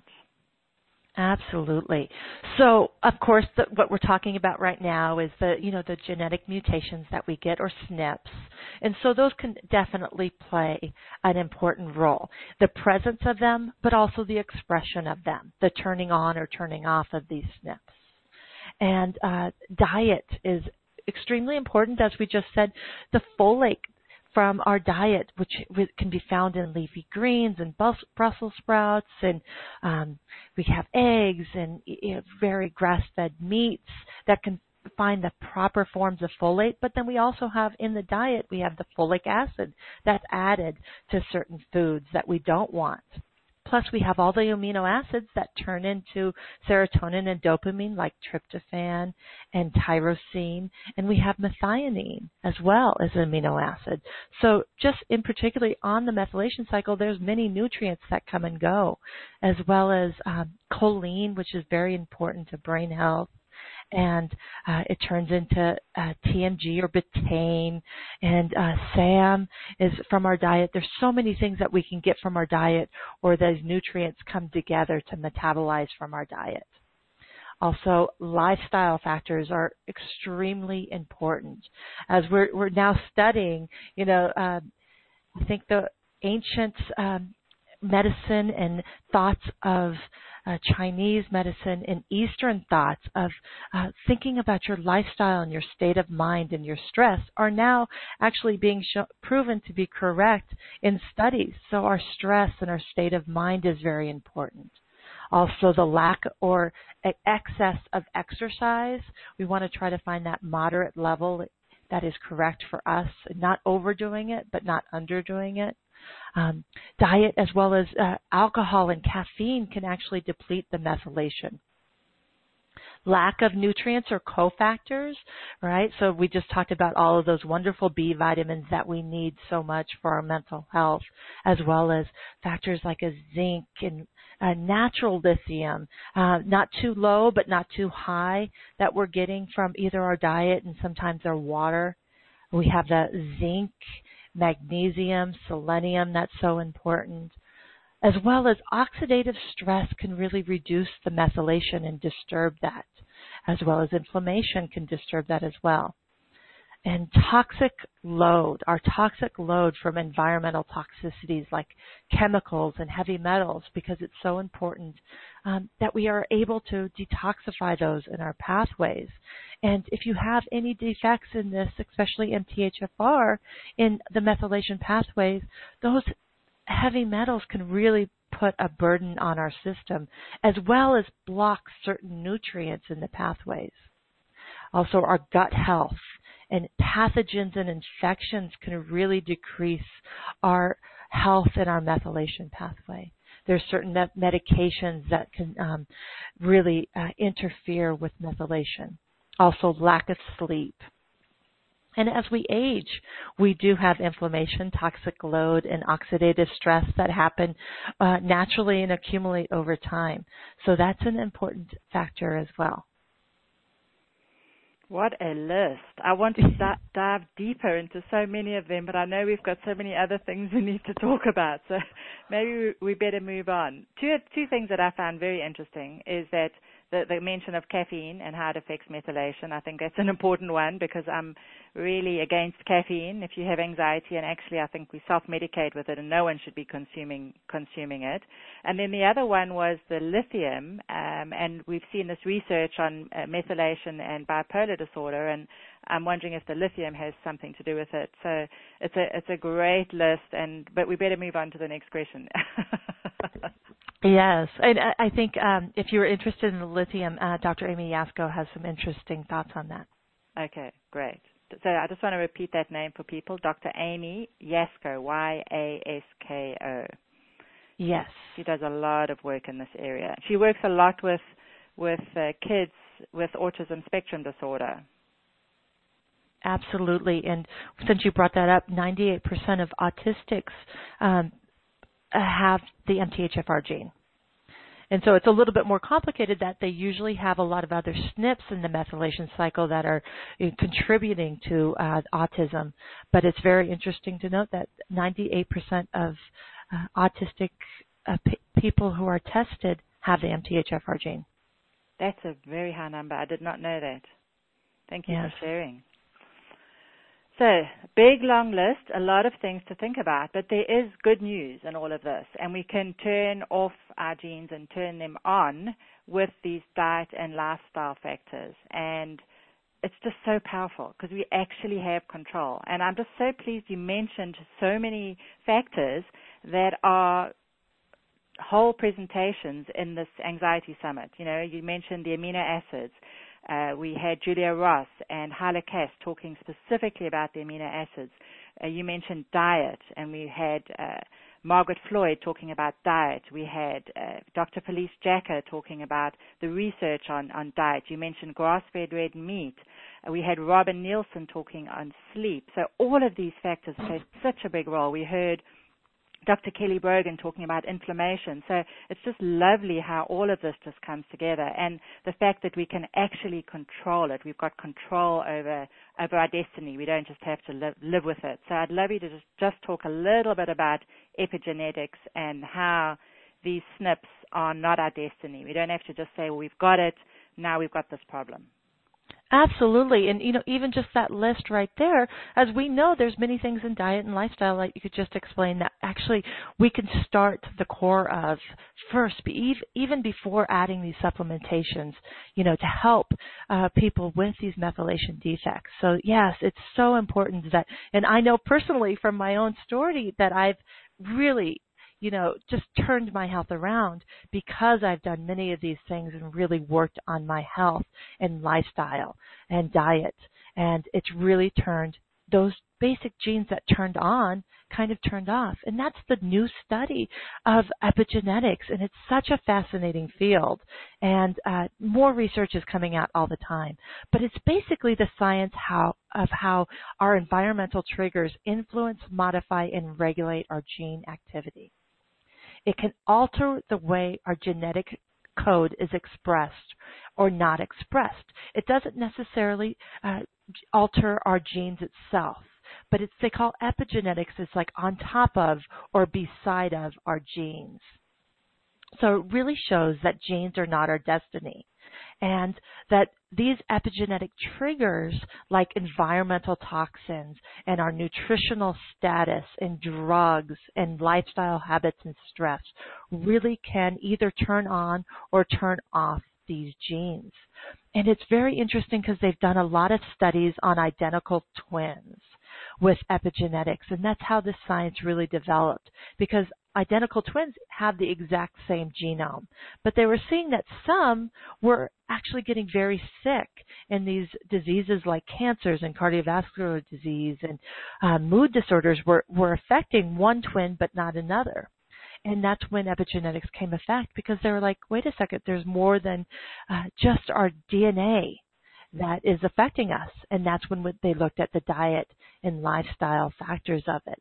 Absolutely. So, of course, what we're talking about right now is the genetic mutations that we get, or SNPs. And so those can definitely play an important role. The presence of them, but also the expression of them, the turning on or turning off of these SNPs. And diet is extremely important. As we just said, the folate from our diet, which can be found in leafy greens and Brussels sprouts, and we have eggs and very grass-fed meats that can find the proper forms of folate. But then we also have in the diet, we have the folic acid that's added to certain foods that we don't want. Plus, we have all the amino acids that turn into serotonin and dopamine, like tryptophan and tyrosine, and we have methionine as well as an amino acid. So just in particularly on the methylation cycle, there's many nutrients that come and go, as well as choline, which is very important to brain health. And it turns into TMG or betaine, and SAM is from our diet. There's so many things that we can get from our diet, or those nutrients come together to metabolize from our diet. Also, lifestyle factors are extremely important. As we're now studying, I think the ancient medicine and thoughts of Chinese medicine and Eastern thoughts of thinking about your lifestyle and your state of mind and your stress are now actually being proven to be correct in studies. So our stress and our state of mind is very important. Also, the lack or excess of exercise, we want to try to find that moderate level that is correct for us, not overdoing it, but not underdoing it. Diet as well as alcohol and caffeine can actually deplete the methylation. Lack of nutrients or cofactors, right? So we just talked about all of those wonderful B vitamins that we need so much for our mental health, as well as factors like a zinc and natural lithium, not too low but not too high, that we're getting from either our diet and sometimes our water. We have the zinc, magnesium, selenium, that's so important, as well as oxidative stress can really reduce the methylation and disturb that, as well as inflammation can disturb that as well. And toxic load, our toxic load from environmental toxicities like chemicals and heavy metals, because it's so important that we are able to detoxify those in our pathways. And if you have any defects in this, especially MTHFR, in the methylation pathways, those heavy metals can really put a burden on our system, as well as block certain nutrients in the pathways. Also, our gut health and pathogens and infections can really decrease our health in our methylation pathway. There's certain medications that can really interfere with methylation. Also, lack of sleep. And as we age, we do have inflammation, toxic load, and oxidative stress that happen naturally and accumulate over time. So that's an important factor as well. What a list. I want to dive deeper into so many of them, but I know we've got so many other things we need to talk about, so maybe we better move on. Two things that I found very interesting is that the mention of caffeine and how it affects methylation. I think that's an important one because I'm really against caffeine if you have anxiety, and actually I think we self-medicate with it and no one should be consuming it. And then the other one was the lithium, and we've seen this research on methylation and bipolar disorder, and I'm wondering if the lithium has something to do with it. So it's a great list, but we better move on to the next question. Yes, and I think if you were interested in the lithium, Dr. Amy Yasko has some interesting thoughts on that. Okay, great. So I just want to repeat that name for people, Dr. Amy Yasko, Yasko. Yes. She does a lot of work in this area. She works a lot with kids with autism spectrum disorder. Absolutely, and since you brought that up, 98% of autistics have the MTHFR gene. And so it's a little bit more complicated that they usually have a lot of other SNPs in the methylation cycle that are contributing to autism. But it's very interesting to note that 98% of autistic people who are tested have the MTHFR gene. That's a very high number. I did not know that. Thank you for sharing. So, big, long list, a lot of things to think about, but there is good news in all of this, and we can turn off our genes and turn them on with these diet and lifestyle factors, and it's just so powerful because we actually have control. And I'm just so pleased you mentioned so many factors that are whole presentations in this anxiety summit. You know, you mentioned the amino acids. We had Julia Ross and Hyla Cass talking specifically about the amino acids. You mentioned diet, and we had Margaret Floyd talking about diet. We had Dr. Felice Jacker talking about the research on diet. You mentioned grass-fed red meat. We had Robin Nielsen talking on sleep. So all of these factors play such a big role. We heard Dr. Kelly Brogan talking about inflammation. So it's just lovely how all of this just comes together, and the fact that we can actually control it. We've got control over our destiny. We don't just have to live with it. So I'd love you to just talk a little bit about epigenetics and how these SNPs are not our destiny. We don't have to just say, well, we've got it, now we've got this problem. Absolutely. And, you know, even just that list right there, as we know, there's many things in diet and lifestyle, like you could just explain that actually we can start the core of first, even before adding these supplementations, you know, to help people with these methylation defects. So, yes, it's so important that, and I know personally from my own story that I've really just turned my health around because I've done many of these things and really worked on my health and lifestyle and diet. And it's really turned those basic genes that turned on kind of turned off. And that's the new study of epigenetics. And it's such a fascinating field. And more research is coming out all the time. But it's basically the science of how our environmental triggers influence, modify, and regulate our gene activity. It can alter the way our genetic code is expressed or not expressed. It doesn't necessarily alter our genes itself, but they call epigenetics. It's like on top of or beside of our genes. So it really shows that genes are not our destiny, and that these epigenetic triggers like environmental toxins and our nutritional status and drugs and lifestyle habits and stress really can either turn on or turn off these genes. And it's very interesting because they've done a lot of studies on identical twins with epigenetics, and that's how this science really developed, because identical twins have the exact same genome. But they were seeing that some were actually getting very sick, and these diseases like cancers and cardiovascular disease and mood disorders were affecting one twin but not another. And that's when epigenetics came effect, because they were like, wait a second, there's more than just our DNA that is affecting us. And that's when they looked at the diet and lifestyle factors of it.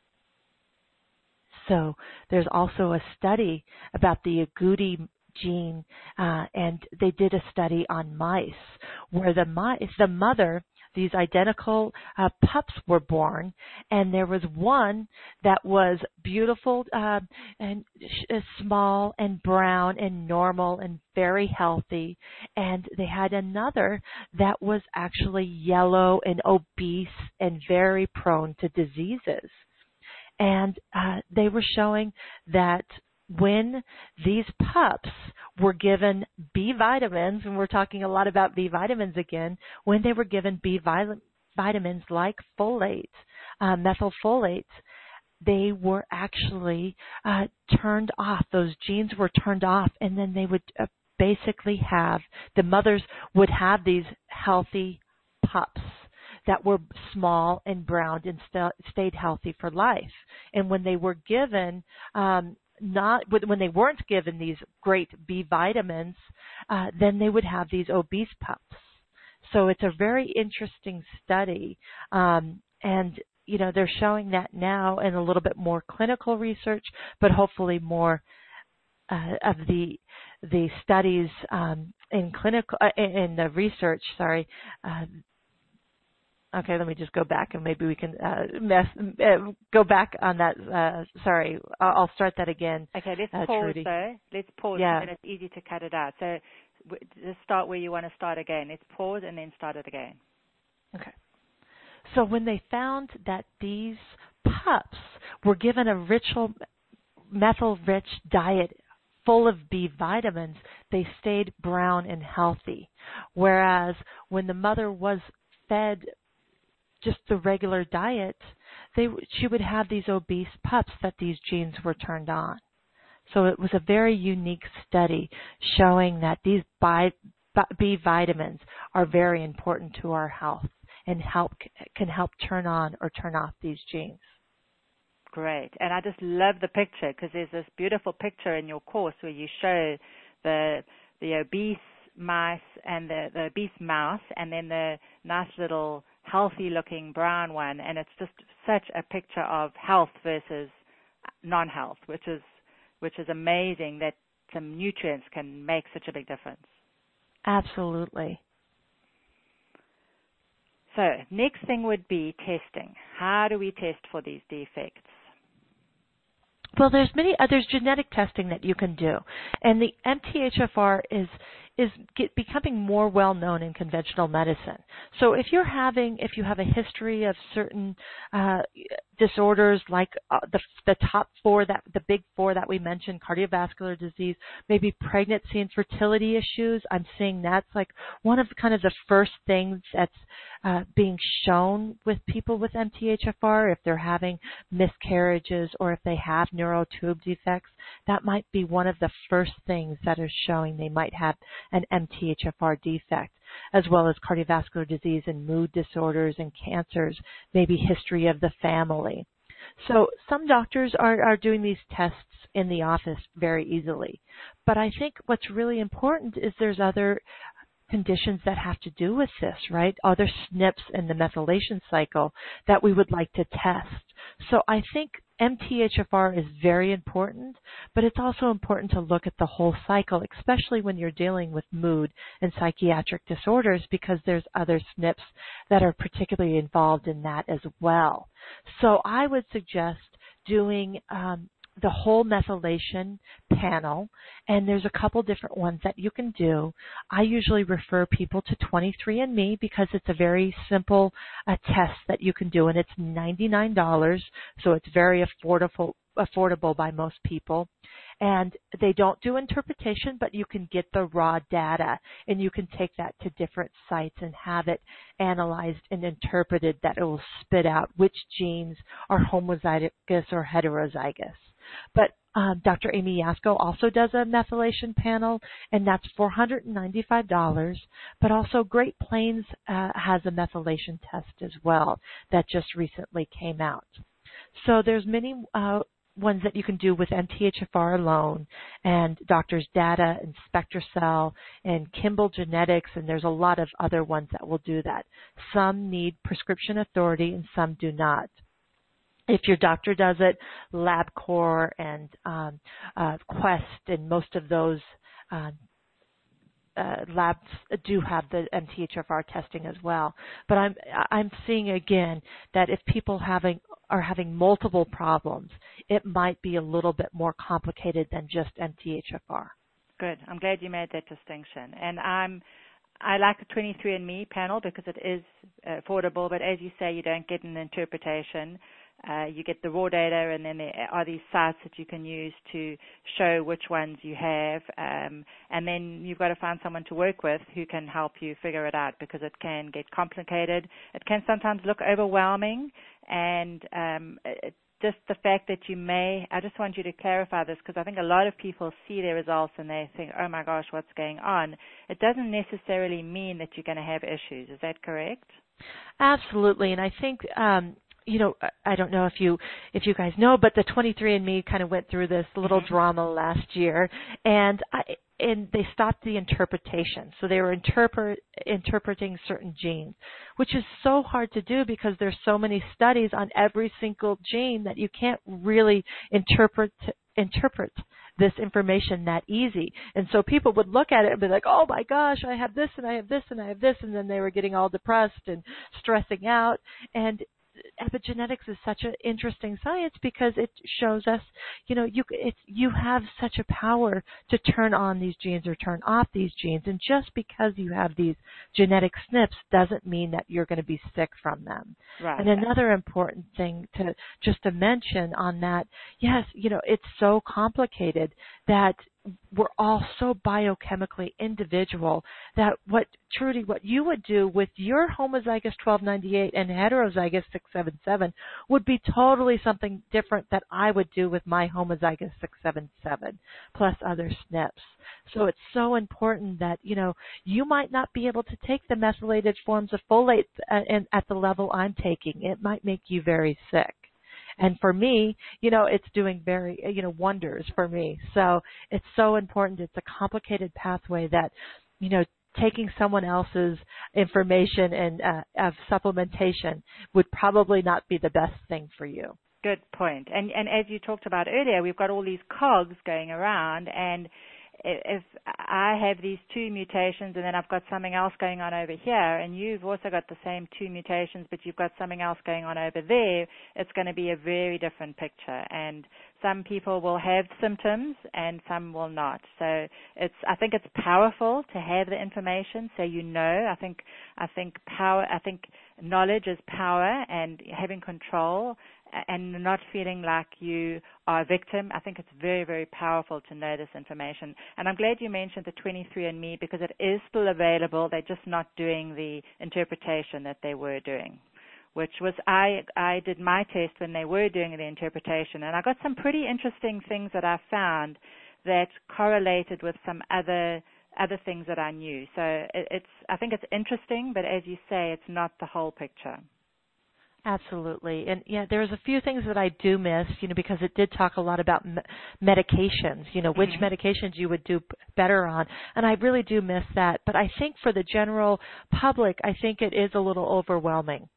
So there's also a study about the agouti gene, and they did a study on mice where the mother these identical pups were born, and there was one that was beautiful and small and brown and normal and very healthy, and they had another that was actually yellow and obese and very prone to diseases. And they were showing that when these pups were given B vitamins, and we're talking a lot about B vitamins again, when they were given B vitamins like folate, methylfolate, they were actually turned off. Those genes were turned off, and then they would basically have, the mothers would have these healthy pups that were small and brown and stayed healthy for life. And when they were given when they weren't given these great B vitamins, then they would have these obese pups. So it's a very interesting study, and they're showing that now in a little bit more clinical research, but hopefully more of the studies in the research. Okay, let me just go back and maybe we can go back on that. Sorry, I'll start that again. Okay, let's pause Trudy. though. Let's pause, yeah. and it's easy to cut it out. So just start where you want to start again. Let's pause and then start it again. Okay. So when they found that these pups were given a methyl-rich diet full of B vitamins, they stayed brown and healthy. Whereas when the mother was fed just the regular diet, she would have these obese pups that these genes were turned on. So it was a very unique study showing that these B vitamins are very important to our health and can help turn on or turn off these genes. Great. And I just love the picture, because there's this beautiful picture in your course where you show the obese mice and the obese mouse, and then the nice little healthy looking brown one, and it's just such a picture of health versus non-health, which is amazing that some nutrients can make such a big difference. Absolutely. So next thing would be testing. How do we test for these defects? Well, there's genetic testing that you can do, and the MTHFR is becoming more well known in conventional medicine. So if you have a history of certain disorders like the top four, the big four that we mentioned, cardiovascular disease, maybe pregnancy and fertility issues, I'm seeing that's like one of kind of the first things that's being shown with people with MTHFR. If they're having miscarriages or if they have neural tube defects, that might be one of the first things that are showing they might have an MTHFR defect, as well as cardiovascular disease and mood disorders and cancers, maybe history of the family. So some doctors are doing these tests in the office very easily. But I think what's really important is there's other conditions that have to do with this, right? Other SNPs in the methylation cycle that we would like to test. So I think MTHFR is very important, but it's also important to look at the whole cycle, especially when you're dealing with mood and psychiatric disorders, because there's other SNPs that are particularly involved in that as well. So I would suggest doing the whole methylation panel, and there's a couple different ones that you can do. I usually refer people to 23andMe because it's a very simple test that you can do, and it's $99, so it's very affordable by most people. And they don't do interpretation, but you can get the raw data, and you can take that to different sites and have it analyzed and interpreted that it will spit out which genes are homozygous or heterozygous. But Dr. Amy Yasko also does a methylation panel, and that's $495. But also Great Plains has a methylation test as well that just recently came out. So there's many ones that you can do with MTHFR alone, and Doctors Data and SpectraCell and Kimball Genetics, and there's a lot of other ones that will do that. Some need prescription authority and some do not. If your doctor does it, LabCorp and Quest and most of those labs do have the MTHFR testing as well. But I'm seeing again that if people are having multiple problems, it might be a little bit more complicated than just MTHFR. Good. I'm glad you made that distinction. And I like the 23andMe panel because it is affordable, but as you say, you don't get an interpretation. You get the raw data, and then there are these sites that you can use to show which ones you have, and then you've got to find someone to work with who can help you figure it out, because it can get complicated. It can sometimes look overwhelming, and just the fact that I just want you to clarify this, because I think a lot of people see their results and they think, oh my gosh, what's going on? It doesn't necessarily mean that you're going to have issues. Is that correct? Absolutely, and I think I don't know if you guys know, but the 23andMe kind of went through this little drama last year, and they stopped the interpretation. So they were interpreting certain genes, which is so hard to do because there's so many studies on every single gene that you can't really interpret this information that easy. And so people would look at it and be like, oh my gosh, I have this and I have this and I have this, and then they were getting all depressed and stressing out. And epigenetics is such an interesting science because it shows us, you have such a power to turn on these genes or turn off these genes. And just because you have these genetic SNPs doesn't mean that you're going to be sick from them. Right. And another important thing to mention on that, yes, it's so complicated that we're all so biochemically individual that what you would do with your homozygous 1298 and heterozygous 677 would be totally something different that I would do with my homozygous 677 plus other SNPs. So it's so important that, you might not be able to take the methylated forms of folate at the level I'm taking. It might make you very sick. And for me, it's doing very, wonders for me. So it's so important. It's a complicated pathway that, taking someone else's information and of supplementation would probably not be the best thing for you. Good point. And as you talked about earlier, we've got all these cogs going around, and if I have these two mutations and then I've got something else going on over here, and you've also got the same two mutations, but you've got something else going on over there, it's going to be a very different picture. And some people will have symptoms and some will not. So I think it's powerful to have the information so I think knowledge is power, and having control and not feeling like you are a victim. I think it's very, very powerful to know this information. And I'm glad you mentioned the 23andMe because it is still available. They're just not doing the interpretation that they were doing, which was I did my test when they were doing the interpretation, and I got some pretty interesting things that I found that correlated with some other things that I knew. So I think it's interesting, but as you say, it's not the whole picture. Absolutely. And there's a few things that I do miss, because it did talk a lot about medications, which medications you would do better on. And I really do miss that. But I think for the general public, I think it is a little overwhelming.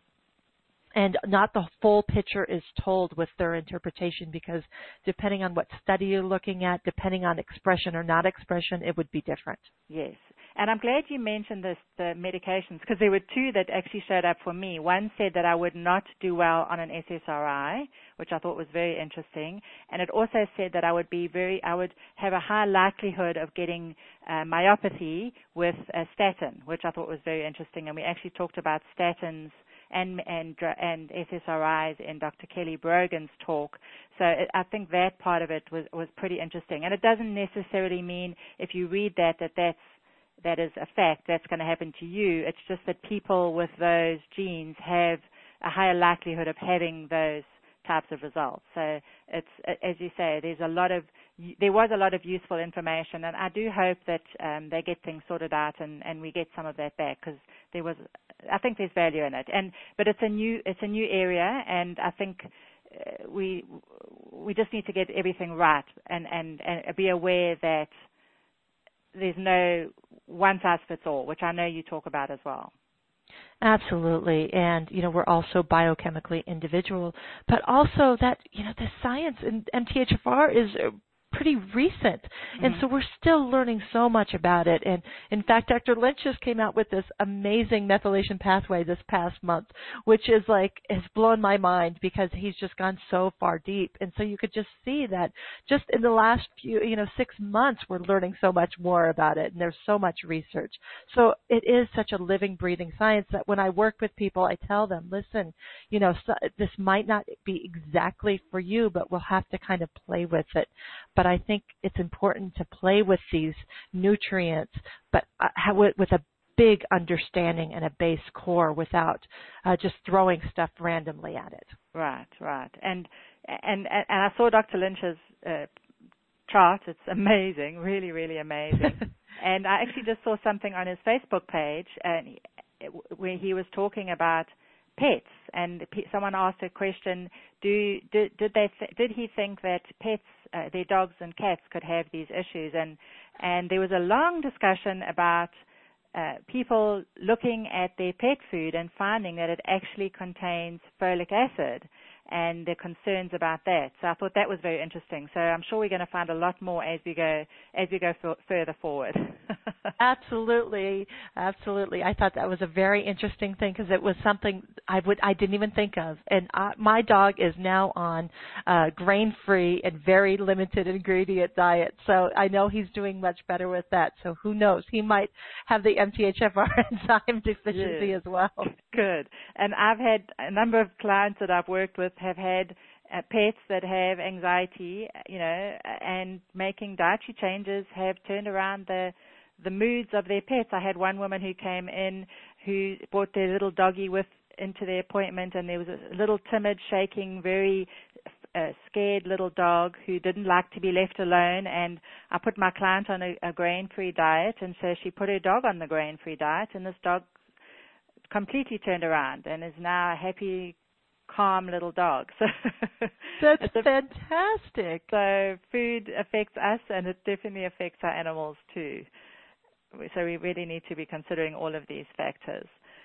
And not the full picture is told with their interpretation, because depending on what study you're looking at, depending on expression or not expression, it would be different. Yes. And I'm glad you mentioned the medications, because there were two that actually showed up for me. One said that I would not do well on an SSRI, which I thought was very interesting. And it also said that I would have a high likelihood of getting myopathy with a statin, which I thought was very interesting. And we actually talked about statins and SSRIs in Dr. Kelly Brogan's talk. So I think that part of it was pretty interesting. And it doesn't necessarily mean if you read that is a fact that's going to happen to you. It's just that people with those genes have a higher likelihood of having those types of results. So it's, as you say, there was a lot of useful information, and I do hope that they get things sorted out and we get some of that back, because I think there's value in it. But it's a new area, and I think we just need to get everything right and be aware that there's no one size fits all, which I know you talk about as well. Absolutely. And, we're also biochemically individual, but also that, the science in MTHFR is pretty recent. And so we're still learning so much about it. And in fact, Dr. Lynch just came out with this amazing methylation pathway this past month, which is like, has blown my mind because he's just gone so far deep. And so you could just see that just in the last few, 6 months, we're learning so much more about it. And there's so much research. So it is such a living, breathing science that when I work with people, I tell them, listen, this might not be exactly for you, but we'll have to kind of play with it. But I think it's important to play with these nutrients, but with a big understanding and a base core without just throwing stuff randomly at it. Right. And I saw Dr. Lynch's chart. It's amazing, really, really amazing. And I actually just saw something on his Facebook page where he was talking about pets, and someone asked a question: Did he think that pets, their dogs and cats, could have these issues? And there was a long discussion about people looking at their pet food and finding that it actually contains folic acid, and the concerns about that. So I thought that was very interesting. So I'm sure we're going to find a lot more as we go further forward. Absolutely. I thought that was a very interesting thing because it was something I didn't even think of. And my dog is now on grain-free and very limited ingredient diet. So I know he's doing much better with that. So who knows? He might have the MTHFR enzyme deficiency as well. Good. And I've had a number of clients that I've worked with have had pets that have anxiety, and making dietary changes have turned around the moods of their pets. I had one woman who came in who brought their little doggy into their appointment, and there was a little timid, shaking, very scared little dog who didn't like to be left alone, and I put my client on a grain-free diet, and so she put her dog on the grain-free diet, and this dog completely turned around and is now a happy, calm little dog. So that's fantastic. So food affects us, and it definitely affects our animals too. So we really need to be considering all of these factors.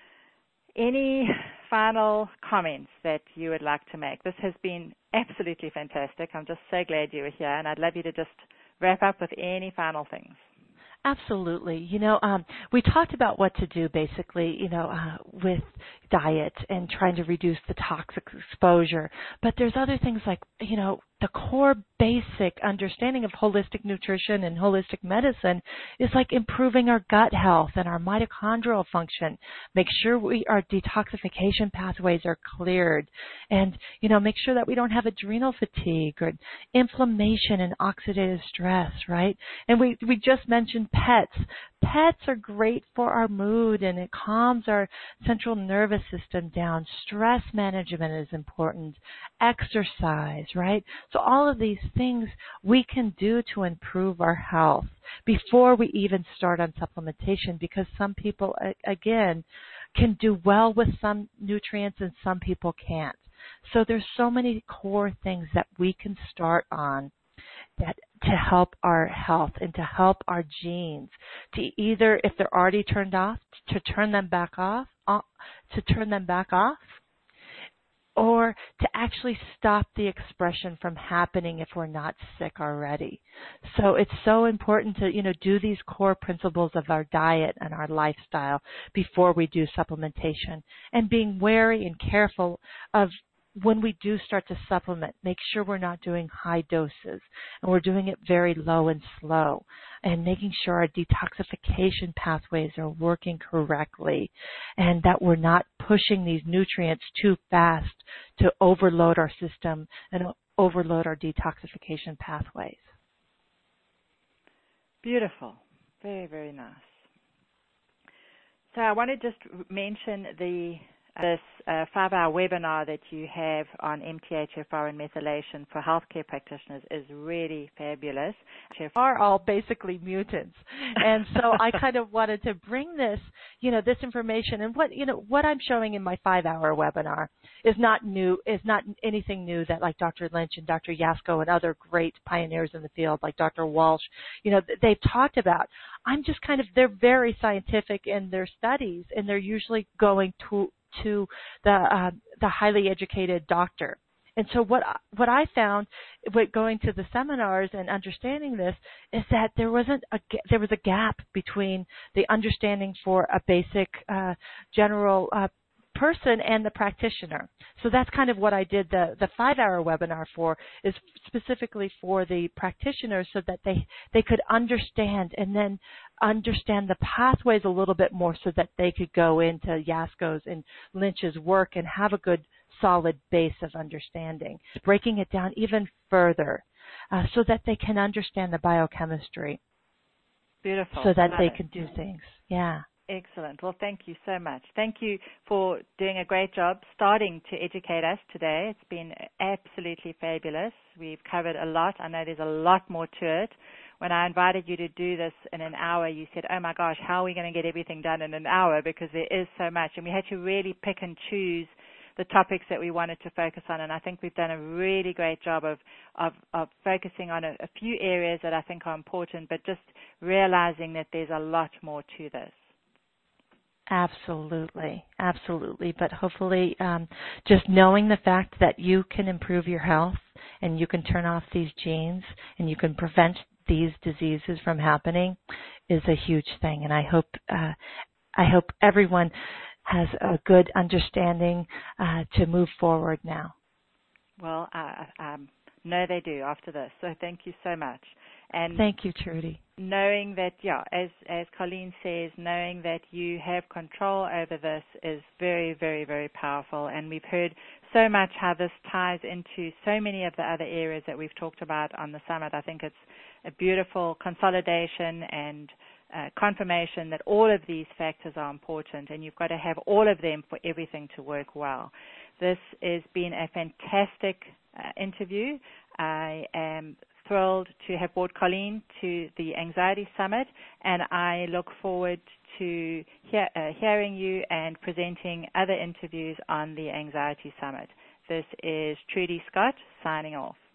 Any final comments that you would like to make? This has been absolutely fantastic. I'm just so glad you were here, and I'd love you to just wrap up with any final things. Absolutely. We talked about what to do basically, with diet and trying to reduce the toxic exposure. But there's other things like, the core basic understanding of holistic nutrition and holistic medicine is like improving our gut health and our mitochondrial function. Make sure our detoxification pathways are cleared, and, make sure that we don't have adrenal fatigue or inflammation and oxidative stress, right? And we just mentioned pets. Pets are great for our mood, and it calms our central nervous system down. Stress management is important. Exercise, right? So all of these things we can do to improve our health before we even start on supplementation, because some people, again, can do well with some nutrients and some people can't. So there's so many core things that we can start on that to help our health and to help our genes, to either, if they're already turned off, to turn them back off, or to actually stop the expression from happening if we're not sick already. So it's so important to, do these core principles of our diet and our lifestyle before we do supplementation, and being wary and careful of when we do start to supplement, make sure we're not doing high doses and we're doing it very low and slow, and making sure our detoxification pathways are working correctly and that we're not pushing these nutrients too fast to overload our system and overload our detoxification pathways. Beautiful. Very, very nice. So I want to just mention this 5-hour webinar that you have on MTHFR and methylation for healthcare practitioners is really fabulous. Are all basically mutants. And so I kind of wanted to bring this, this information, and what I'm showing in my 5-hour webinar is not new, is not anything new that like Dr. Lynch and Dr. Yasko and other great pioneers in the field like Dr. Walsh, they've talked about. I'm just they're very scientific in their studies, and they're usually going to the highly educated doctor. And so what I found with going to the seminars and understanding this is that there was a gap between the understanding for a basic general person and the practitioner. So that's kind of what I did the 5-hour webinar for, is specifically for the practitioners so that they could understand and then understand the pathways a little bit more so that they could go into Jasko's and Lynch's work and have a good solid base of understanding, breaking it down even further so that they can understand the biochemistry. Beautiful. So that they can do things. Yeah. Excellent. Well, thank you so much. Thank you for doing a great job starting to educate us today. It's been absolutely fabulous. We've covered a lot. I know there's a lot more to it. When I invited you to do this in an hour, you said, oh my gosh, how are we going to get everything done in an hour? Because there is so much. And we had to really pick and choose the topics that we wanted to focus on. And I think we've done a really great job of focusing on a few areas that I think are important, but just realizing that there's a lot more to this. Absolutely, absolutely. But hopefully just knowing the fact that you can improve your health and you can turn off these genes and you can prevent these diseases from happening is a huge thing. And I hope everyone has a good understanding to move forward now. Well, I know they do after this. So thank you so much. And thank you, Trudy. Knowing that, as Colleen says, knowing that you have control over this is very, very, very powerful. And we've heard so much how this ties into so many of the other areas that we've talked about on the summit. I think it's a beautiful consolidation and confirmation that all of these factors are important, and you've got to have all of them for everything to work well. This has been a fantastic interview. I am thrilled to have brought Colleen to the Anxiety Summit, and I look forward to hearing you and presenting other interviews on the Anxiety Summit. This is Trudy Scott signing off.